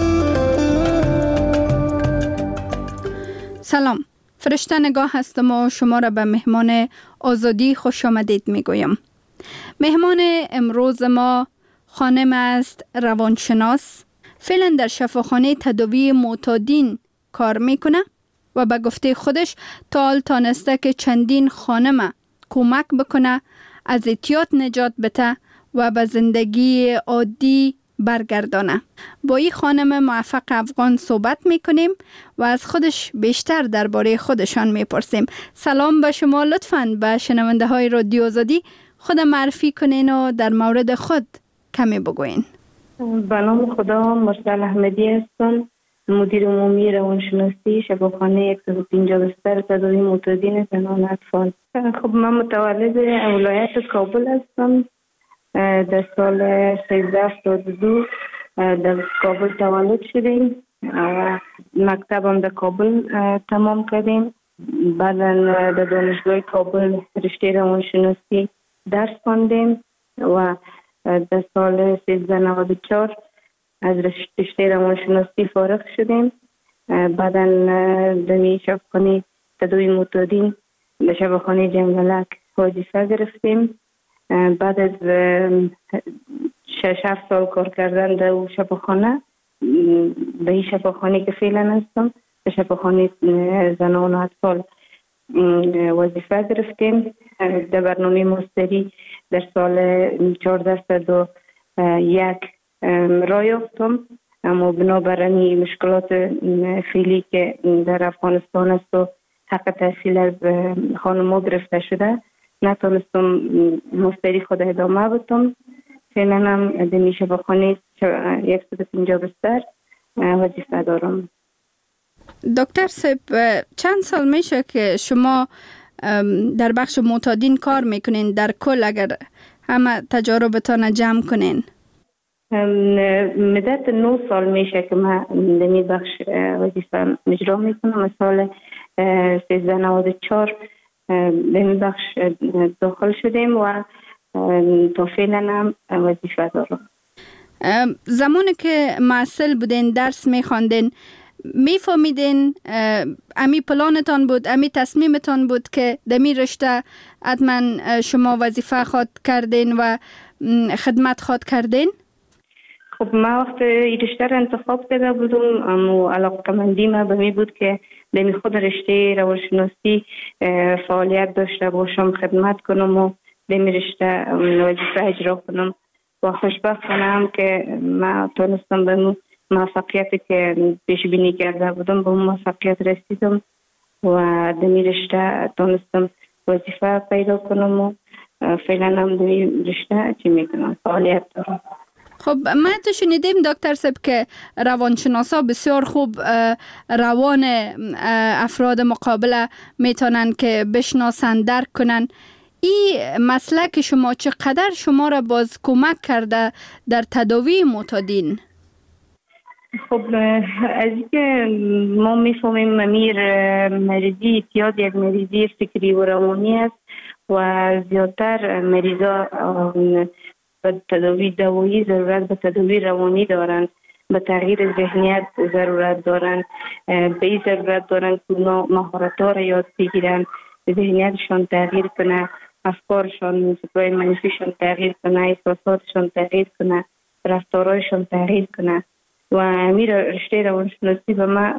سلام، فرشته نگاه هستم و شما را به مهمان آزادی خوش آمدید می گویم. مهمان امروز ما خانم است روانشناس، فعلا در شفاخانه تداوی معتادین کار میکنه و به گفته خودش تا حال تانسته که چندین خانم کمک بکنه از اعتیاد نجات بده و به زندگی عادی برگردانه. با این خانم موفق افغان صحبت میکنیم و از خودش بیشتر درباره خودشان میپرسیم. سلام به شما، لطفاً به شنونده های رادیو آزادی خود معرفی کنین و در مورد خود کمی بگوین. به نام خدا، مرسل احمدی هستم، مدیر عمومی روانشناسی شفاخانه صد و پنجاه بستر تداوی معتادین زنان اطفال. خب من متولد ولایت کابل هستم. در سال سیزده هفتاد و دو در کابل تولد شدیم و مکتبم در کابل تمام کردیم. بعدا در دانشگاه کابل رشته روانشناسی درس خواندیم و در سال سیزده نود و چهار از رشته روانشناسی فارغ شدیم. بعدا در شفاخانه تداوی معتادین در شفاخانه جنگلک وظیفه گرفتیم. بعد از شش هفت سال کار کردن در شفاخانه، به این شفاخانه که فعلا هستم به شفاخانه زنان و اطفال وظیفه گرفتیم. در برنامه ماستری در سال چهارصد و یک راه یافتم، اما بنابراین مشکلات فعلی که در افغانستان است و حق تحصیل از خانم‌ها گرفته شده نتونستم ماستری خود ادامه بدم. فعلا هم در شفاخانه صد و پنجاه بستر وظیفه دارم. دکتر صاحب، چند سال میشه که شما در بخش معتادین کار میکنین؟ در کل اگر همه تجاربتان جمع کنین. مدت نه سال میشه که من در این بخش وظیفه اجرا میکنم. از سال سیزده نود و چهار به این بخش داخل شدیم و تا فعلا هم وظیفه دارم. زمانی که معسل بودین درس میخواندین میفهمیدین امی پلانتان بود، امی تصمیمتان بود که دمی رشته حتما شما وظیفه خواد کردین و خدمت خواد کردین؟ خب من وقت این رشته را انتخاب کرده بودم، اما علاقه‌مندی من به می بود که دمی خود رشته روانشناسی فعالیت داشته باشم، خدمت کنم و دمی رشته وظیفه اجرا کنم و خوشبختانم که من تونستم به موفقیتی که پیش بینی کرده بودم به موفقیت رسیدم و دمی رشته تونستم وظیفه پیدا کنم و فعلا هم دمی رشته چی میکنم فعالیت دارم. خب ما تو شنیدیم دکتر صاحب که روانشناسا بسیار خوب روان افراد مقابله میتونن که بشناسن، درک کنن. این مسلک شما چقدر شما را باز کمک کرده در تداوی معتادین؟ خب از اینکه ما میفهمیم امیر مریضی اعتیاد یک مریضی فکری و روانی است و زیادتر مریضا به تداوی دوایی ضرورت به تداوی روانی دارند، به تغییر ذهنیت ضرورت دارند، به این ضرورت دارند که مهارت‌ها را یاد بگیرن، ذهنیتشان تغییر کنه، افکارشان فکرای منفیشان تغییر کنه، احساساتشان تغییر کنه، رفتارهایشان تغییر کنه. و امیر رشته روانشناسی به من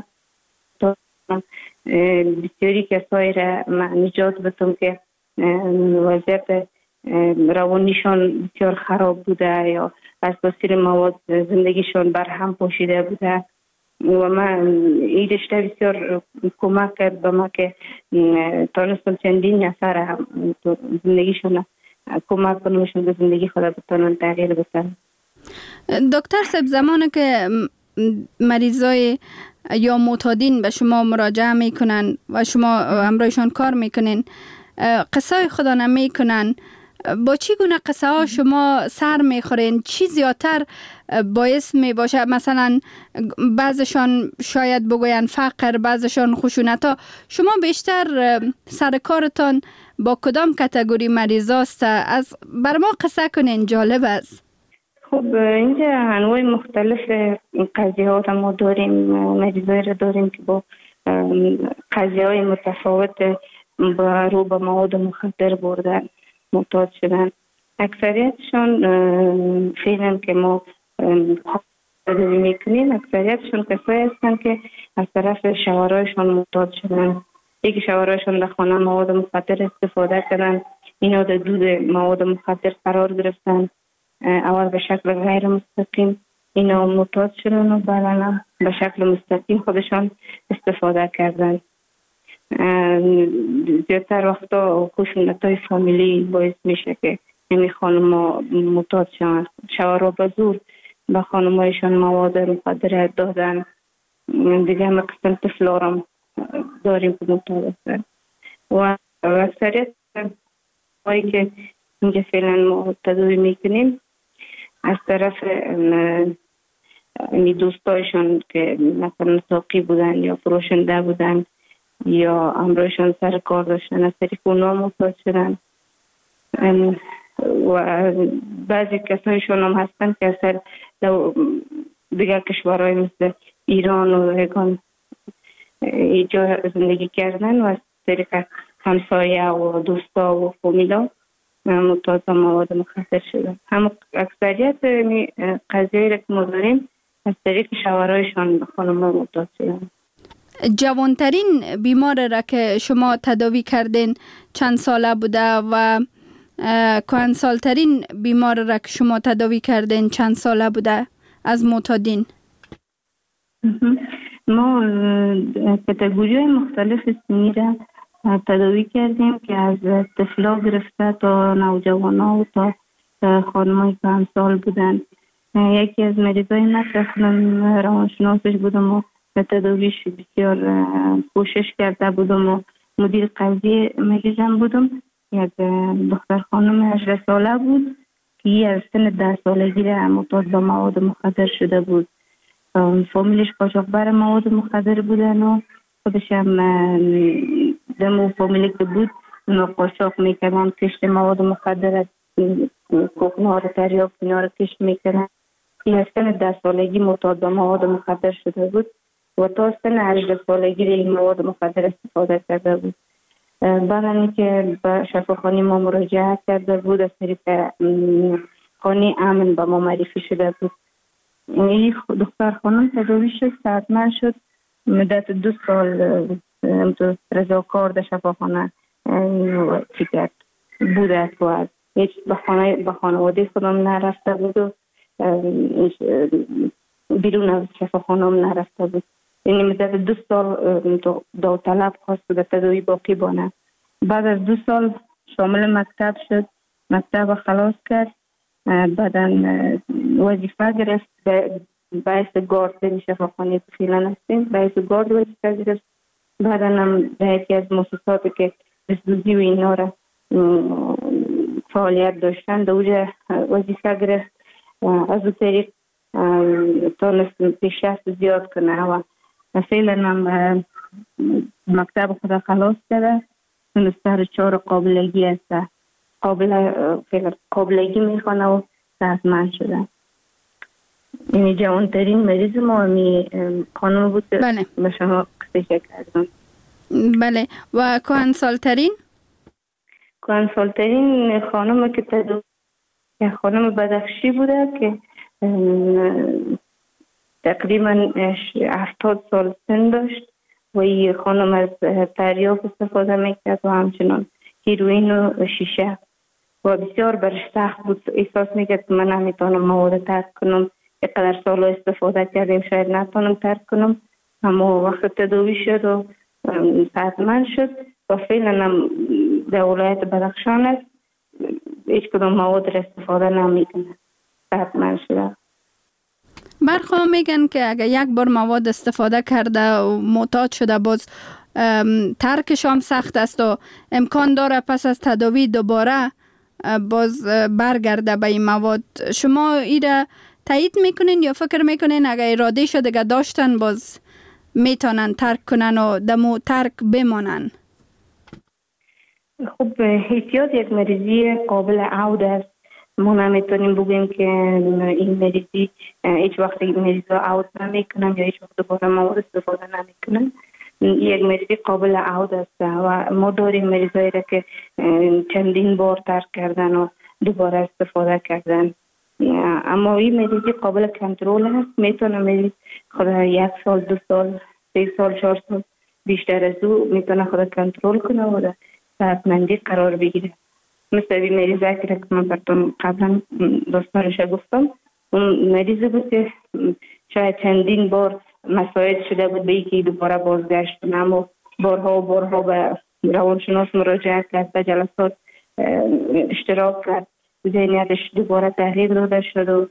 بسیاری کسایی را نجات بدم که وضعیت روانیشان بسیار خراب بوده یا از تاثیر مواد زندگیشان بر هم پاشیده بوده و من این رشته بسیار کمک کرد به ما که تانستم چندین نفر هم زندگیشون کمک کنمشون به زندگی خود بتانن تغییر بتن. دکتر صاحب زمانی که مریضای یا معتادین به شما مراجعه میکنن و شما همراهشان کار میکنین قصه خدا نمیکنن، با چی گونه قصه ها شما سر میخورین؟ چی زیادتر باعث می باشه؟ مثلا بعضشان شاید بگوین فقر، بعضشان خشونت ها. شما بیشتر سر کارتان با کدام کاتگوری مریضاست؟ از بر ما قصه کنین، جالب است. خب اینجا انواع مختلف قضیه ها ما داریم، مریضای را داریم که با قضیه های متفاوت با رو به مواد مخدر بردن معتاد شدن. اکثریتشون فعلا که ما تداوی میکنیم اکثریتشون کسایی هستن که از طرف شوهرایشون معتاد شدن. یکی شوهرایشون در خانه مواد مخدر استفاده کردن، اینا در دود مواد مخدر قرار گرفتن، اول به شکل غیر مستقیم اینا معتاد شدن و بعدا به شکل مستقیم خودشان استفاده کردن. زیادتر وقتا خشونت‌های فامیلی باعث میشه که این خانم معتاد شدن. شوهرها به زور به خانمایشان مواد مخدر دادن. دیگه همه قسم طفلارم داریم که معتاد هستن و اکثریت هایی که اینجا فعلا ما تداوی میکنیم از طرف دوستایشان که مثلا ساقی بودن یا فروشنده بودن یا همراهشان سر کار داشتن، از طریق اونا معتاد شدن. و بعضی کسایشون هم هستن که اصلا دیگر کشورهای مثل ایران و هگان اینجا زندگی کردن و از طریق همسایه و دوستا و فامیلا معتاد مواد مخدر شدن. هم اکثریت قضیه را که ما داریم از طریق شوهرایشان خانم‌ها معتاد شدن. جوانترین بیمار را که شما تداوی کردین چند ساله بوده و کهنسالترین بیمار را که شما تداوی کردین چند ساله بوده از معتادین؟ ما کاتگوری های مختلف سنی را تداوی کردیم که از طفلا گرفته تا نوجوانا و تا خانم‌های کهنسال بودن. یکی از مریضای من که روانشناسش بودم و تداویش بسیار کوشش کرده بودم و مدیر قضیه مریضم بودم. یک دختر خانم هجده ساله بود که از سن ده سالگی را معتاد به مواد مخدر شده بود. فامیلش قاچاقبر مواد مخدر بودن و خودش هم دمو فامیلی که بود اونا قاچاق میکردن، کشت مواد مخدر از کوکنها رو تریاک اینا رو کشت میکردن. این از سن ده سالگی معتاد به مواد مخدر شده بود و تا سن هجده سالگی این مواد مخدر استفاده کرده بود. بعد که به شفاخانه ما مراجعه کرده بود از طریق خانه امن به ما معرفی شده بود. این دختر خانم تداوی شد، صحتمند شد، مدت دو سال رضاکار در شفاخانه چی کرد بوده و هیچ به خانه به خانواده خودم نرفته بود و بیرون از شفاخانه هم نرفته بود. یعنی مدت دو سال داوطلب خواست به تداوی باقی بانه. بعد از دو سال شامل مکتب شد، مکتب خلاص کرد، بعدا وظیفه گرفت به باعث گارد در شفاخانه فعلا هستیم، باعث گارد وظیفه گرفت. بعدا هم به یکی از مؤسساتی که دزدوزی و اینا را فعالیت داشتن در اونجا وظیفه گرفت. از اون طریق تونست پیشرفت زیاد کنه و فعلا هم مکتب خود خلاص کرده، تونسته چهار قابلگی هست، قابل فعلا قابلگی میخوانه و صحتمند شده. این جوانترین مریض ما همی خانم بود که بله. به شما قصه کردم. بله. و کهنسالترین؟ کهنسالترین خانم که تدو خانم بدخشی بوده که تقریبا هفتاد سال سن داشت و این خانم از تریاک استفاده میکرد و همچنان هیروین و شیشه و بسیار برش سخت بود. احساس میکرد که من نمیتونم مواد ترک کنم، اینقدر سال استفاده کردیم شاید نتونم ترک کنم. اما وقت تداوی شد و صحتمند شد و فعلا هم در ولایت بدخشان است هیچ کدام مواد را استفاده نمیکنه، صحتمند شده. برخواه میگن که اگر یک بار مواد استفاده کرده و معتاد شده باز ترکش هم سخت است و امکان داره پس از تداوی دوباره باز برگرده به این مواد. شما ایره تایید میکنین یا فکر میکنین اگر اراده شده که داشتن باز میتونن ترک کنن و دمو ترک بمانن؟ خب احتیاط یک مریضی قابل عود است. ما نمیتونیم بگیم که این مریضی هیچ وقت این مریض را عود نمیکنن یا هیچ وقت دوباره مواد استفاده نمیکنن. یک مریضی قابل عود است و ما داریم مریضایی را که چندین بار ترک کردن و دوباره استفاده کردن. اما این مریضی قابل کنترل است. میتونه مریض خود یک سال، دو سال، سه سال، چهار سال بیشتر از او میتونه خود کنترل کنه و در صحتمندی قرار بگیره. مثل این مریضه که من براتون قبلا داستانش گفتم، اون مریضی بود که شاید چندین بار مساعد شده بود به اینکه دوباره بازگشت کنه، اما بارها و بارها به روانشناس مراجعه کرد، به جلسات اشتراک کرد، ذهنیتش دوباره تحریک داده شد و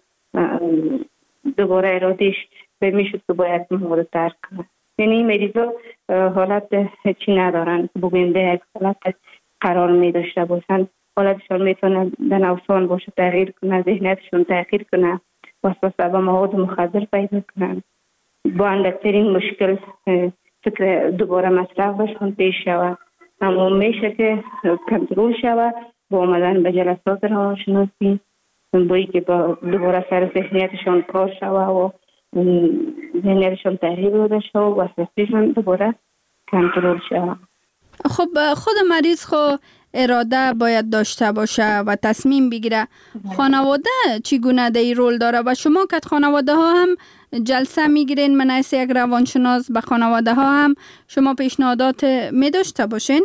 دوباره ارادهش به میشد که باید مواد ترک کنه. یعنی این مریضا حالت چی ندارن که بگویم به یک حالت قرار می داشته باشن. حالتشان میتونه در نوسان باشه، تغییر کنه، ذهنیتشون تغییر کنه، وسوسه به مواد مخدر پیدا کنن. با اندکترین مشکل فکر دوباره مصرف بشون پیش شود. اما میشه که کنترل شود با آمدن به جلسات روانشناسی، بایی که با دوباره سر ذهنیتشان کار شود و ذهنیتشان تغییر داده شود و وسوسهشان دوباره کنترل شود. خب خود مریض خو اراده باید داشته باشه و تصمیم بگیره. خانواده چگونه در این رول داره و شما که خانواده ها هم جلسه میگیرین من از یک روانشناس به خانواده ها هم شما پیشنهادات می داشته باشین؟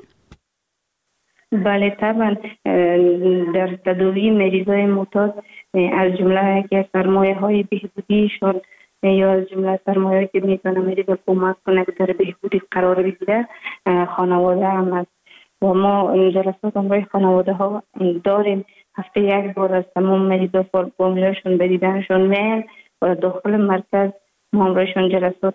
بله طبعا. در تداوی مریضای معتاد از جمله که سرمایه های بهبودیشون یا از جمله سرمایه که میتونه مریض کمک کنه که در بهبودی قرار بگیره خانواده هم است و ما جلسات امروی خانواده ها داریم. هفته یک بار از تمام مریضا فامیلاشون به دیدنشون میل و داخل مرکز ما امرویشون جلسات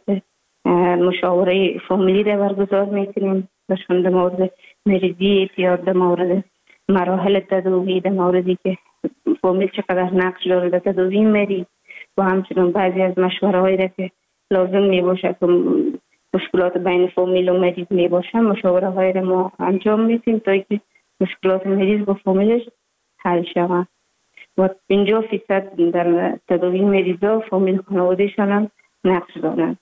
مشاوره فامیلی را برگزار میکنیم بهشون در مورد مریضی اعتیاد، در مورد مراحل تداوی، در موردی که فامیل چقدر نقش داره در تداوی مریض و همچنین بعضی از مشوره هایی را که لازم می باشه که مشکلات بین فامیل و مریض می باشه مشاوره هایی را ما انجام میدیم تا اینکه مشکلات مریض با فامیلش حل شود و پنجاه فیصد در تداوی مریضا فامیل خانوادهشان هم نقش دارند.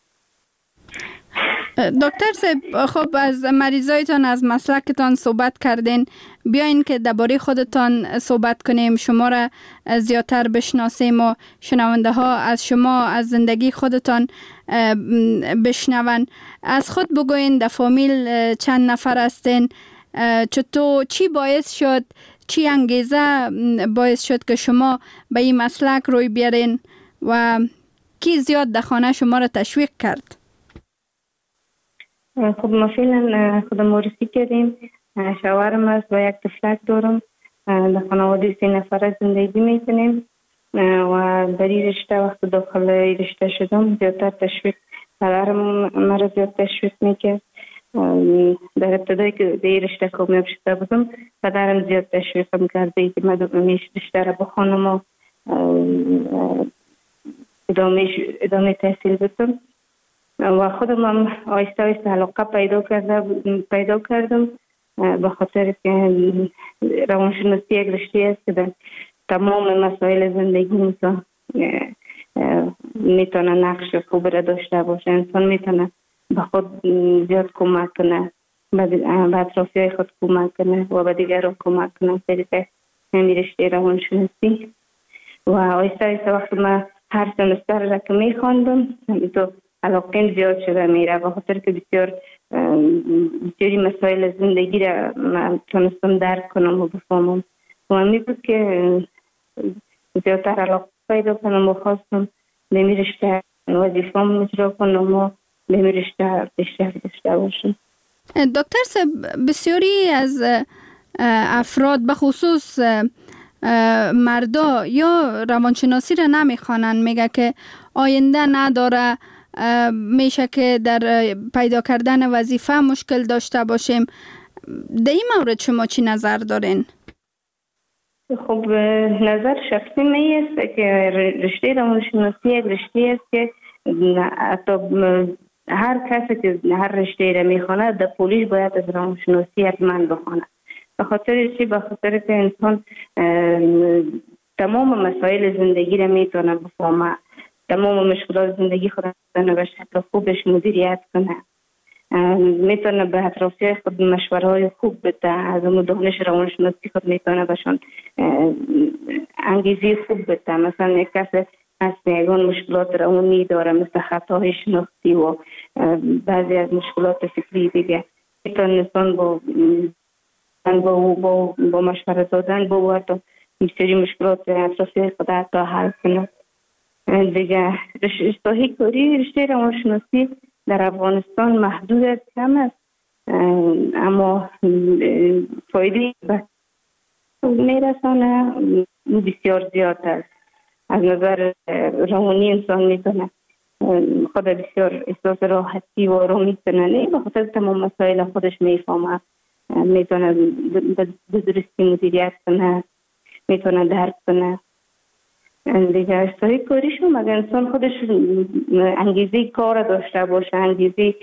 دکتر صاحب خب از مریضایتان از مسلکتان صحبت کردین، بیاین که درباره خودتان صحبت کنیم، شما را زیادتر بشناسیم و شنونده ها از شما از زندگی خودتان بشنون. از خود بگوین در فامیل چند نفر هستین؟ چطور چی باعث شد، چی انگیزه باعث شد که شما به این مسلک روی بیارین و کی زیاد در خانه شما را تشویق کرد؟ خب ما فعلا خودم ورسی کردیم، شوهرم است و یک طفلک دارم، در خانواده سه نفره زندگی میکنیم و در این رشته وقت داخل این رشته شدم زیادتر تشویق پدرم مرا زیاد تشویق میکرد. در ابتدایی که در این رشته کامیاب شده بودم پدرم زیاد تشویقم کرده که من دومیش رشته را بخوانم و ادامه تحصیل بدم و خودم هم آیسته آیسته علاقه پیدا کرده پیدا کردم به خاطر که روانشناسی یک رشته است که در تمام مسائل زندگی مثلا میتونه نقش خوب را داشته باشه. انسان میتونه به خود زیاد کمک کنه، به اطرافی های خود کمک کنه و به دیگران کمک کنه طریق همین رشته روانشناسی. و آیسته آیسته وقتی من هر سمستر را که میخواندم تو علاقه زیاد شده میره و خاطر که بسیار بسیاری مسائل زندگی را من تونستم درک کنم و بفهمم و همی بود که زیادتر علاقه پیدا کنم و خواستم به می رشته وظیفه‌ام اجرا کنم و به می رشته پیشرفت داشته باشم. دکتر صاحب، بسیاری از افراد به خصوص مردا یا روانشناسی را نمیخوانند، میگه که آینده نداره، میشه که در پیدا کردن وظیفه مشکل داشته باشیم. در این مورد شما چی نظر دارین؟ خب نظر شخصی می است که رشته روانشناسی یک رشته است که حتی هر کسی که هر رشته را میخواند در پولیش باید از روانشناسی حتما بخواند. به خاطر چی؟ به خاطر که انسان تمام مسائل زندگی را میتونه بفهمه، تمام مشکلات زندگی خود را به شکل خوبش مدیریت کنه، میتونه به اطرافیان خود مشوره‌های خوب بده، از اون دانش روانشناسی خود میتونه بهشون انگیزه خوب بده. مثلا یک کس از یگان مشکلات روانی داره مثل خطاهای شناختی و بعضی از مشکلات فکری دیگه، میتونه انسان با با با, با مشوره دادن با حتی بسیاری مشکلات اطرافی خود حتی حل کنه. دیگه رشته کاری رشته روانشناسی در افغانستان محدود است، کم است، اما فایده به میرسانه بسیار زیاد است. از نظر روانی انسان میتونه خود بسیار احساس راحتی و آرامی کنه، نه به خاطر تمام مسائل خودش میفهمه، میتونه به درستی مدیریت کنه، میتونه درک کنه. دیگه اشتهای کاریشون مگه انسان خودش انگیزه کار داشته باشه، انگیزه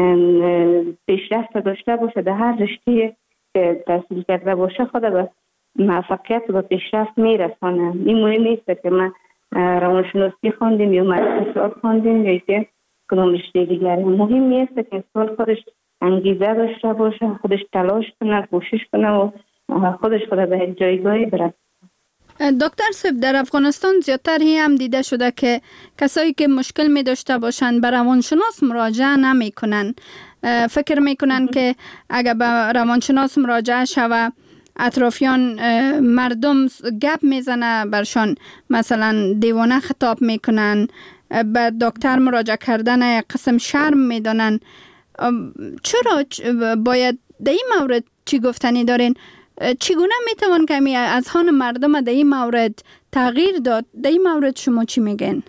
پیشرفت داشته باشه، در هر رشته که تحصیل کرده باشه خود به موفقیت و پیشرفت میرسانه. این مهم نیست که من روانشناسی خواندیم یا اقتصاد خواندیم یا که کدام رشته دیگری. مهم نیست که انسان خودش انگیزه داشته باشه، خودش تلاش کنه، کوشش کنه و خودش خود به یک جایگاهی برسه. دکتر صاحب، در افغانستان زیادتر هم دیده شده که کسایی که مشکل می داشته باشند به روانشناس مراجعه نمی کنن. فکر می کنن که اگر به روانشناس مراجعه شوه اطرافیان مردم گپ میزنه برشان، مثلا دیوانه خطاب میکنن، به دکتر مراجعه کردن قسم شرم میدانن. چرا باید در این مورد چی گفتنی دارین؟ چگونه میتوان کمی از هان مردم در این مورد تغییر داد؟ در این مورد شما چی میگن؟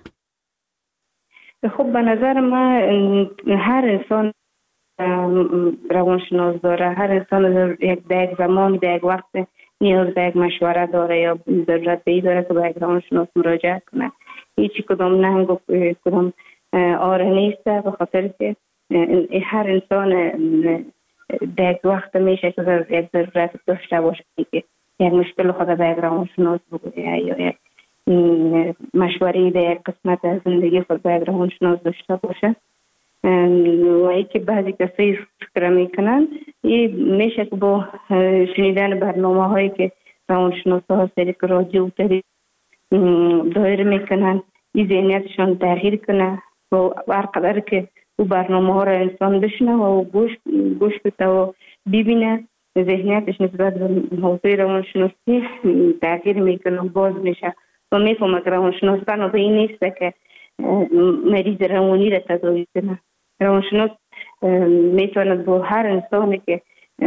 خب به نظر من هر انسان روانشناس داره، هر انسان در یک زمان در یک وقت نیاز به یک مشوره داره یا ضرورت به داره که به یک روانشناس مراجعه کنه. هیچی کدام ننگ و کدام آره نیست، به خاطر که هر انسان در یک وقت میشه که یک ضرورت داشته باشه که یک مشکل خود به یک روانشناس بگویه یا یک مشوره در یک قسمت از زندگی خود به یک روانشناس داشته باشه. و ای که بعضی کسی فکر میکنن این میشه که با شنیدن برنامه هایی که روانشناس ها سریع رادیو تری دایر میکنن این ذهنیتشان تغییر کنه و هر قدر که او برنامه ها را انسان بشنه و گوش گوش بده و ببینه ذهنیتش نسبت به موضوع روانشناسی تغییر میکنه و باز میشه و میفهمه که روانشناس تنها این نیست که مریض روانی را تداوی کنه. روانشناس میتواند با هر انسانی که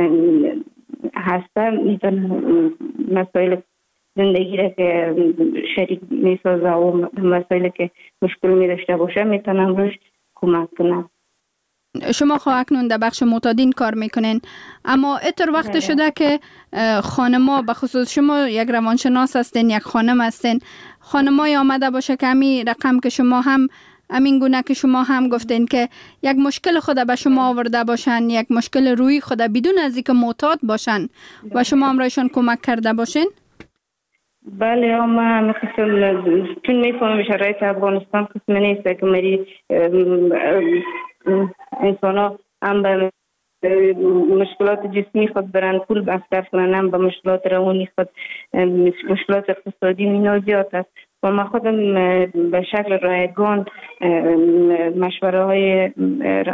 هسته میتونه مسائل زندگی را که شریک میسازه و مسائل که مشکل میداشته باشه میتونم روش کمک کنم. شما خواهد اکنون در بخش معتادین کار میکنین، اما اتر وقت شده که خانما به خصوص شما یک روانشناس هستین، یک خانم هستین، خانمای آمده باشه که همین رقم که شما هم همین گونه که شما هم گفتین که یک مشکل خود به شما آورده باشن، یک مشکل روی خود بدون از اینکه معتاد باشن و شما امرایشان کمک کرده باشین؟ بله، اما مثلا چون میفهمم شرایط افغانستان قسم نیست که مری انسان ها هم به مشکلات جسمی خود برن پول مصرف کنن، هم به مشکلات روانی خود، مشکلات اقتصادی مینا زیاد است و من خودم به شکل رایگان مشوره های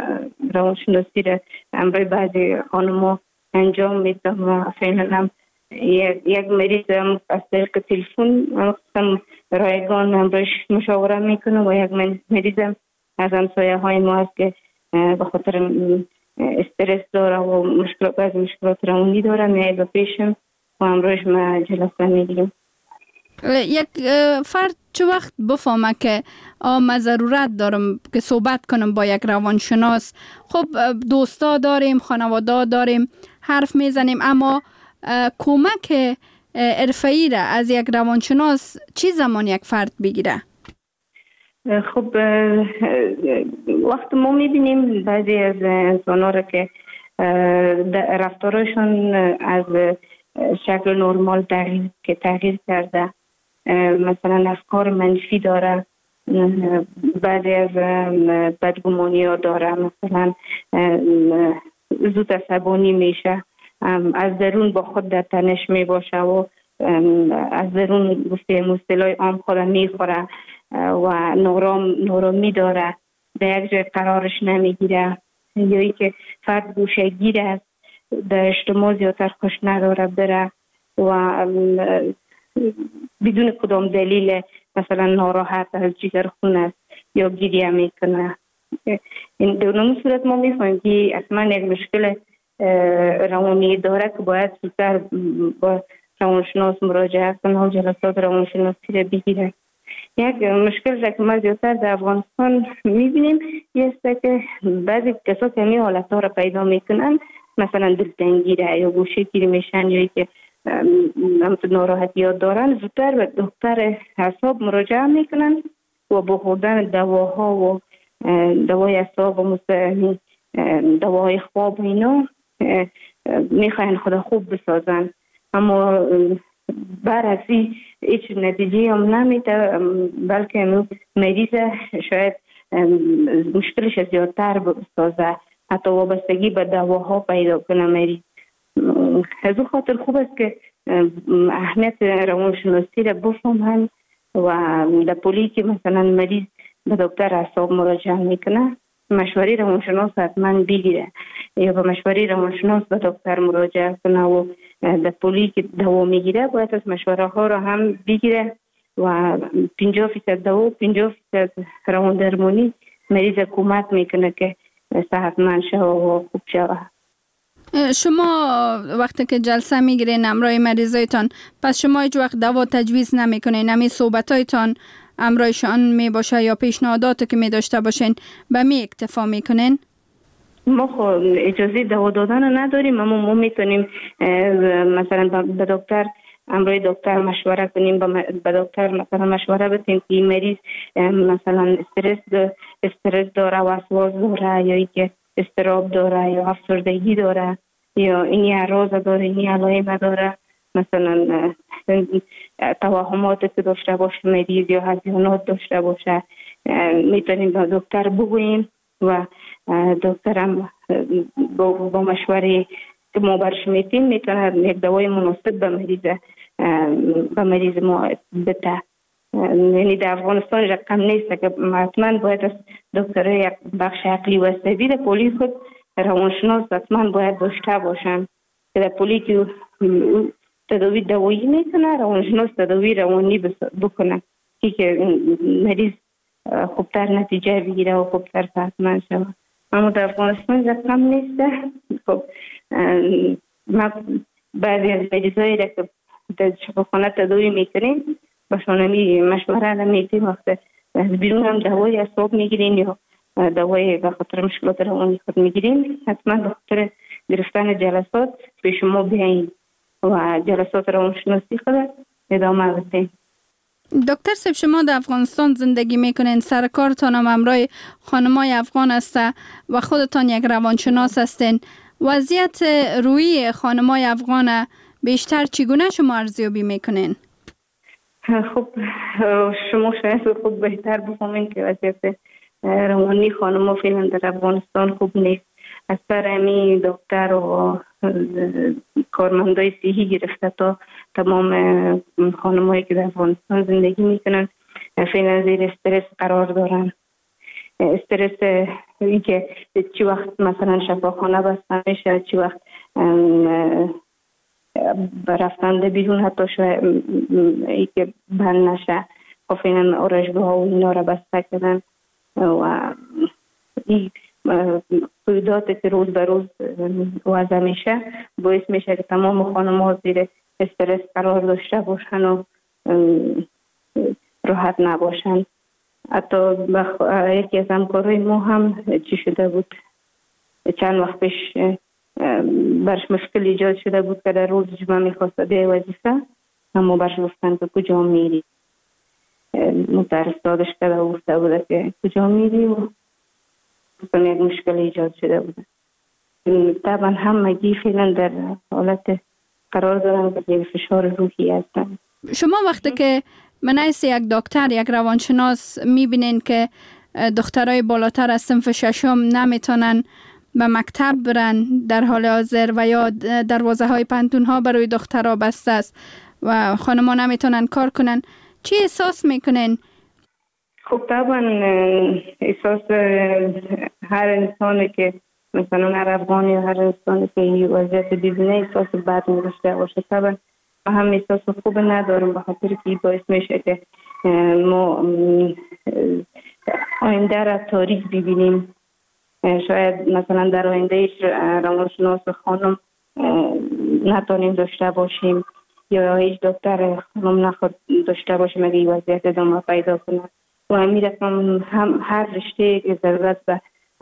روانشناسی را امروی بعضی خانم ها انجام میدم و فعلا هم یک مریض از طریق تلفن هم رایگان همراهش مشاوره میکنه و یک مریض از همسایه های ما هست که به خاطر استرس داره و مشکلات از مشکلات روانی داره میاد به پیشم و همراهش ما جلسه میگیریم. یک فرد چه وقت بفهمه که من ضرورت دارم که صحبت کنم با یک روانشناس؟ خب دوستا داریم، خانواده داریم، حرف میزنیم، اما کمک حرفه‌ای را از یک روانشناس چی زمان یک فرد بگیره؟ خب وقت ما میبینیم بعضی از انسان ها را که رفتارشون از شکل نرمال تغییر که تغییر کرده، مثلا افکار منفی داره، بعضی از بدگمانی ها داره، مثلا زود عصبانی میشه، از درون با خود در تنش می باشه و از درون گفته مصطلح عام خود میخوره و نورام نورامی داره، در یک جای قرارش نمیگیره، یا ای که فرد گوشه گیر است، در اجتماع زیادتر خوش نداره بره و بدون کدام دلیل مثلا ناراحت از جگر خون است یا گریه میکنه. این در صورت ما میفهمیم که اصلا یک مشکل روانی داره که باید زودتر با روانشناس مراجعه کنه و جلسات روانشناسی را بگیره. یک مشکل را که ما زیادتر در افغانستان میبینیم یه است که بعضی کسا که همین حالت ها را پیدا میکنن، مثلا دلتنگی را یا گوشه گیری میشن یا که ناراحتی ها دارن، زودتر به دکتر اعصاب مراجعه میکنن و با خوردن دواها و دوای اعصاب و مستقیمی دوای خواب و اینا میخواین خدا خوب بسازن، اما برعکسی هیچ نتیجه هم نمیده، بلکه مریض شاید مشکلش زیادتر بسازه، حتی وابستگی به دواها پیدا کنه مریض. از اون خاطر خوب است که اهمیت روانشناسی را بفهمن و در پولی که مثلا مریض به دکتر اعصاب مراجعه میکنه مشوره روانشناس حتما بگیره یا به مشوره روانشناس به دکتر مراجعه کنه و در پولی که دوا میگیره باید از مشوره ها را هم بگیره و پنجاه فیصد دوا و پنجاه فیصد روان درمانی مریض کمک میکنه که صحتمند شود و خوب شود. شما وقتی که جلسه میگیرین همراه مریضایتان، پس شما هیچ وقت دوا تجویز نمیکنین؟ همین صحبتایتان همراهشان می باشه یا پیشنهاداتی که می داشته باشین به می اکتفا میکنین؟ ما خب اجازه دوا دادن نداریم، اما ما میتونیم مثلا به دکتر همراه دکتر مشوره کنیم، به دکتر مثلا مشوره بدیم که مریض مثلا استرس استرس داره، وسواس داره، یا اینکه اضطراب داره یا افسردگی داره یا این اعراض داره، این علائم داره، مثلا توهماتی که داشته باشه مریض یا هزیانات داشته باشه، میتونیم به دکتر بگوییم و دکتر هم با مشوره که ما برش میتیم میتونه یک دوای مناسب به مریض به مریض ما بده. یعنی در افغانستان رقم نیست که حتما باید از دکتر یک بخش عقلی و عصبی در پلیس خود روانشناس حتما باید داشته باشن که در پلیس که تداوی دوایی میکنه روانشناس تداوی روانی بکنه که مریض خوبتر نتیجه بگیره و خوبتر صحتمند شود. اما در افغانستان رقم نیست. خب ما بعضی از مریضایی را که در شفاخانه تداوی میکنیم باشون می مشوره نمیدیم، وقت از بیرون هم دوای اعصاب میگیریم یا دوای به خاطر مشکلات روانی خود میگیریم، حتما به خاطر گرفتن جلسات به شما بیاییم و جلسات روانشناسی خود ادامه بدیم. دکتر صاحب، شما در افغانستان زندگی میکنین، سر کارتان هم همراه خانمای افغان هسته و خودتان یک روانشناس هستین. وضعیت روحی خانمای افغان بیشتر چگونه شما ارزیابی میکنین؟ خب شما شاید خود بهتر بفهمین که وضعیت روانی خانم‌ها فعلا در افغانستان خوب نیست. اکثر امی دکتر و کارمندای صحی گرفته تا تمام خانم‌هایی که در افغانستان زندگی میکنن فعلا زیر استرس قرار دارن. استرس این که چی وقت مثلا شفاخانه بسته میشه، چی وقت رفتنده بیرون حتی شاید ای که بند نشه خفینا اورژگاه ها و اینا را بسته کردن و این تولیداتی که روز به روز وضع میشه باعث میشه که تمام خانم ها زیر استرس قرار داشته باشن و راحت نباشن. حتی بخ... یکی از همکارای ما هم چی شده بود چند وقت پیش برش مشکل ایجاد شده بود که در روز جمعه میخواست به وظیفه اما برش گفتن که کجا میری، متعرض دادش کرده و گفته بوده که کجا میری و گفتن یک مشکل ایجاد شده بوده. طبعا همگی فعلا در حالت قرار دارن که یک فشار روحی هستن. شما وقتی که منعیس یک دکتر یک روانشناس میبینین که دخترای بالاتر از صنف ششم نمیتونن به مکتب برن در حال حاضر و یا دروازه های پانتون ها برای دخترها بسته است و خانما نمیتونن کار کنن، چی احساس میکنین؟ خب طبعا احساس هر انسانی که مثلا هر افغانی هر انسانی که این وضعیت ببینه احساس بد می‌داشته باشه. طبعا ما هم احساس خوب ندارم به خاطر که باعث میشه که ما آینده را تاریک ببینیم. شاید مثلا در آینده روانشناس خانم نتونیم داشته باشیم یا هیچ دکتر خانم نخواد داشته باشیم اگه این وضعیت ادامه پیدا کنه و همین رقم هم هر رشته که ضرورت به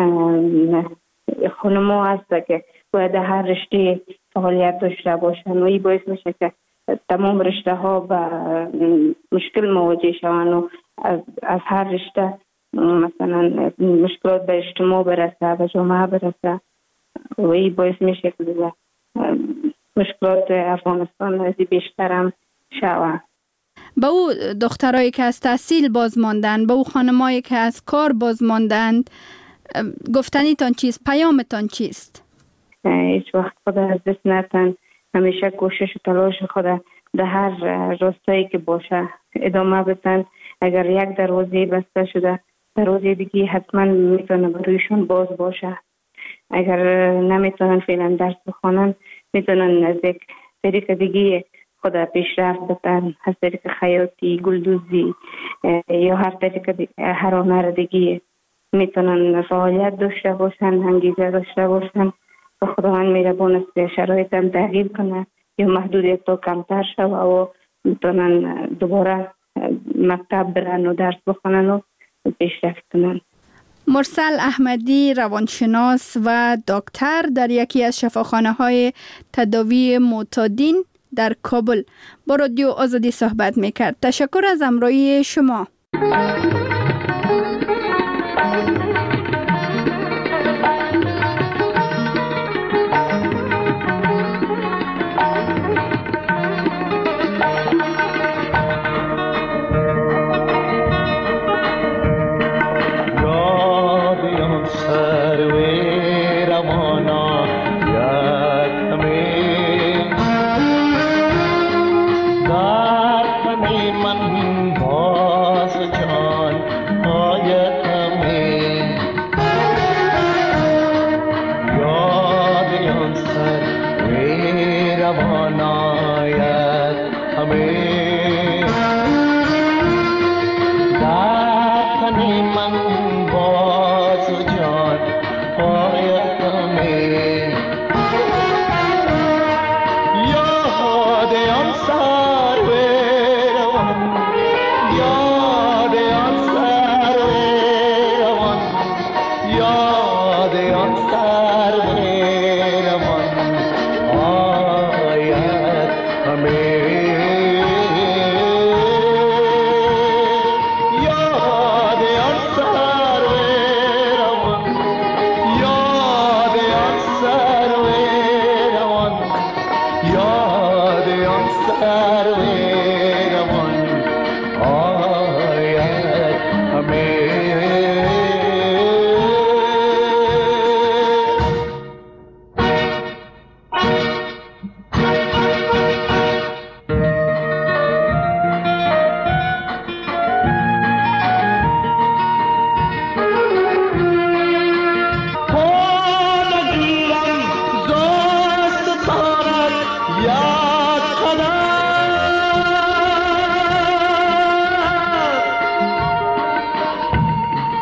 خانم ها هست که باید هر رشته فعالیت داشته باشن و این باعث میشه که تمام رشته ها به مشکل مواجه شوند و از, از هر رشته مثلا مشکلات به اجتماع برسه به جامعه برسه و این باعث میشه که مشکلات افغانستان از بیشتر هم شود. به او دخترایی که از تحصیل باز ماندن، به او خانمایی که از کار باز ماندند، گفتنیتان چیست؟ پیامتان چیست؟ هیچ وقت خود از دست نتن، همیشه کوشش و تلاش خود در هر راستایی که باشه ادامه بدن. اگر یک دروازه بسته شده دروازه دیگه حتما میتونه برویشون باز باشه. اگر نمیتونن فعلا درس بخونن میتونن از یک طریق دیگه خود پیشرفت بدن، از طریق خیاطی، گلدوزی یا هر طریق دیگه، هر هنر دیگه میتونن فعالیت داشته باشن، انگیزه داشته باشن و خداوند مهربان است شرایط هم تغییر کنه یا محدودیت تا کمتر شوه و میتونن دوباره مکتب برن و درس بخونن و پیشرفت کنن. مرسل احمدی روانشناس و دکتر در یکی از شفاخانه های تداوی معتادین در کابل با رادیو آزادی صحبت میکرد. تشکر از همراهی شما. من باز جان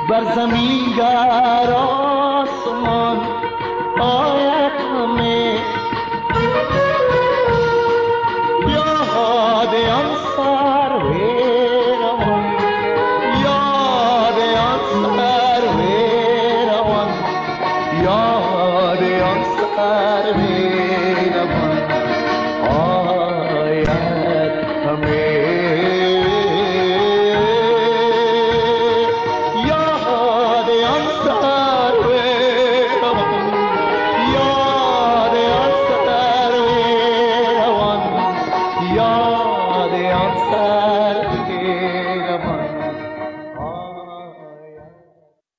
بر زمین گر آسمان آید همه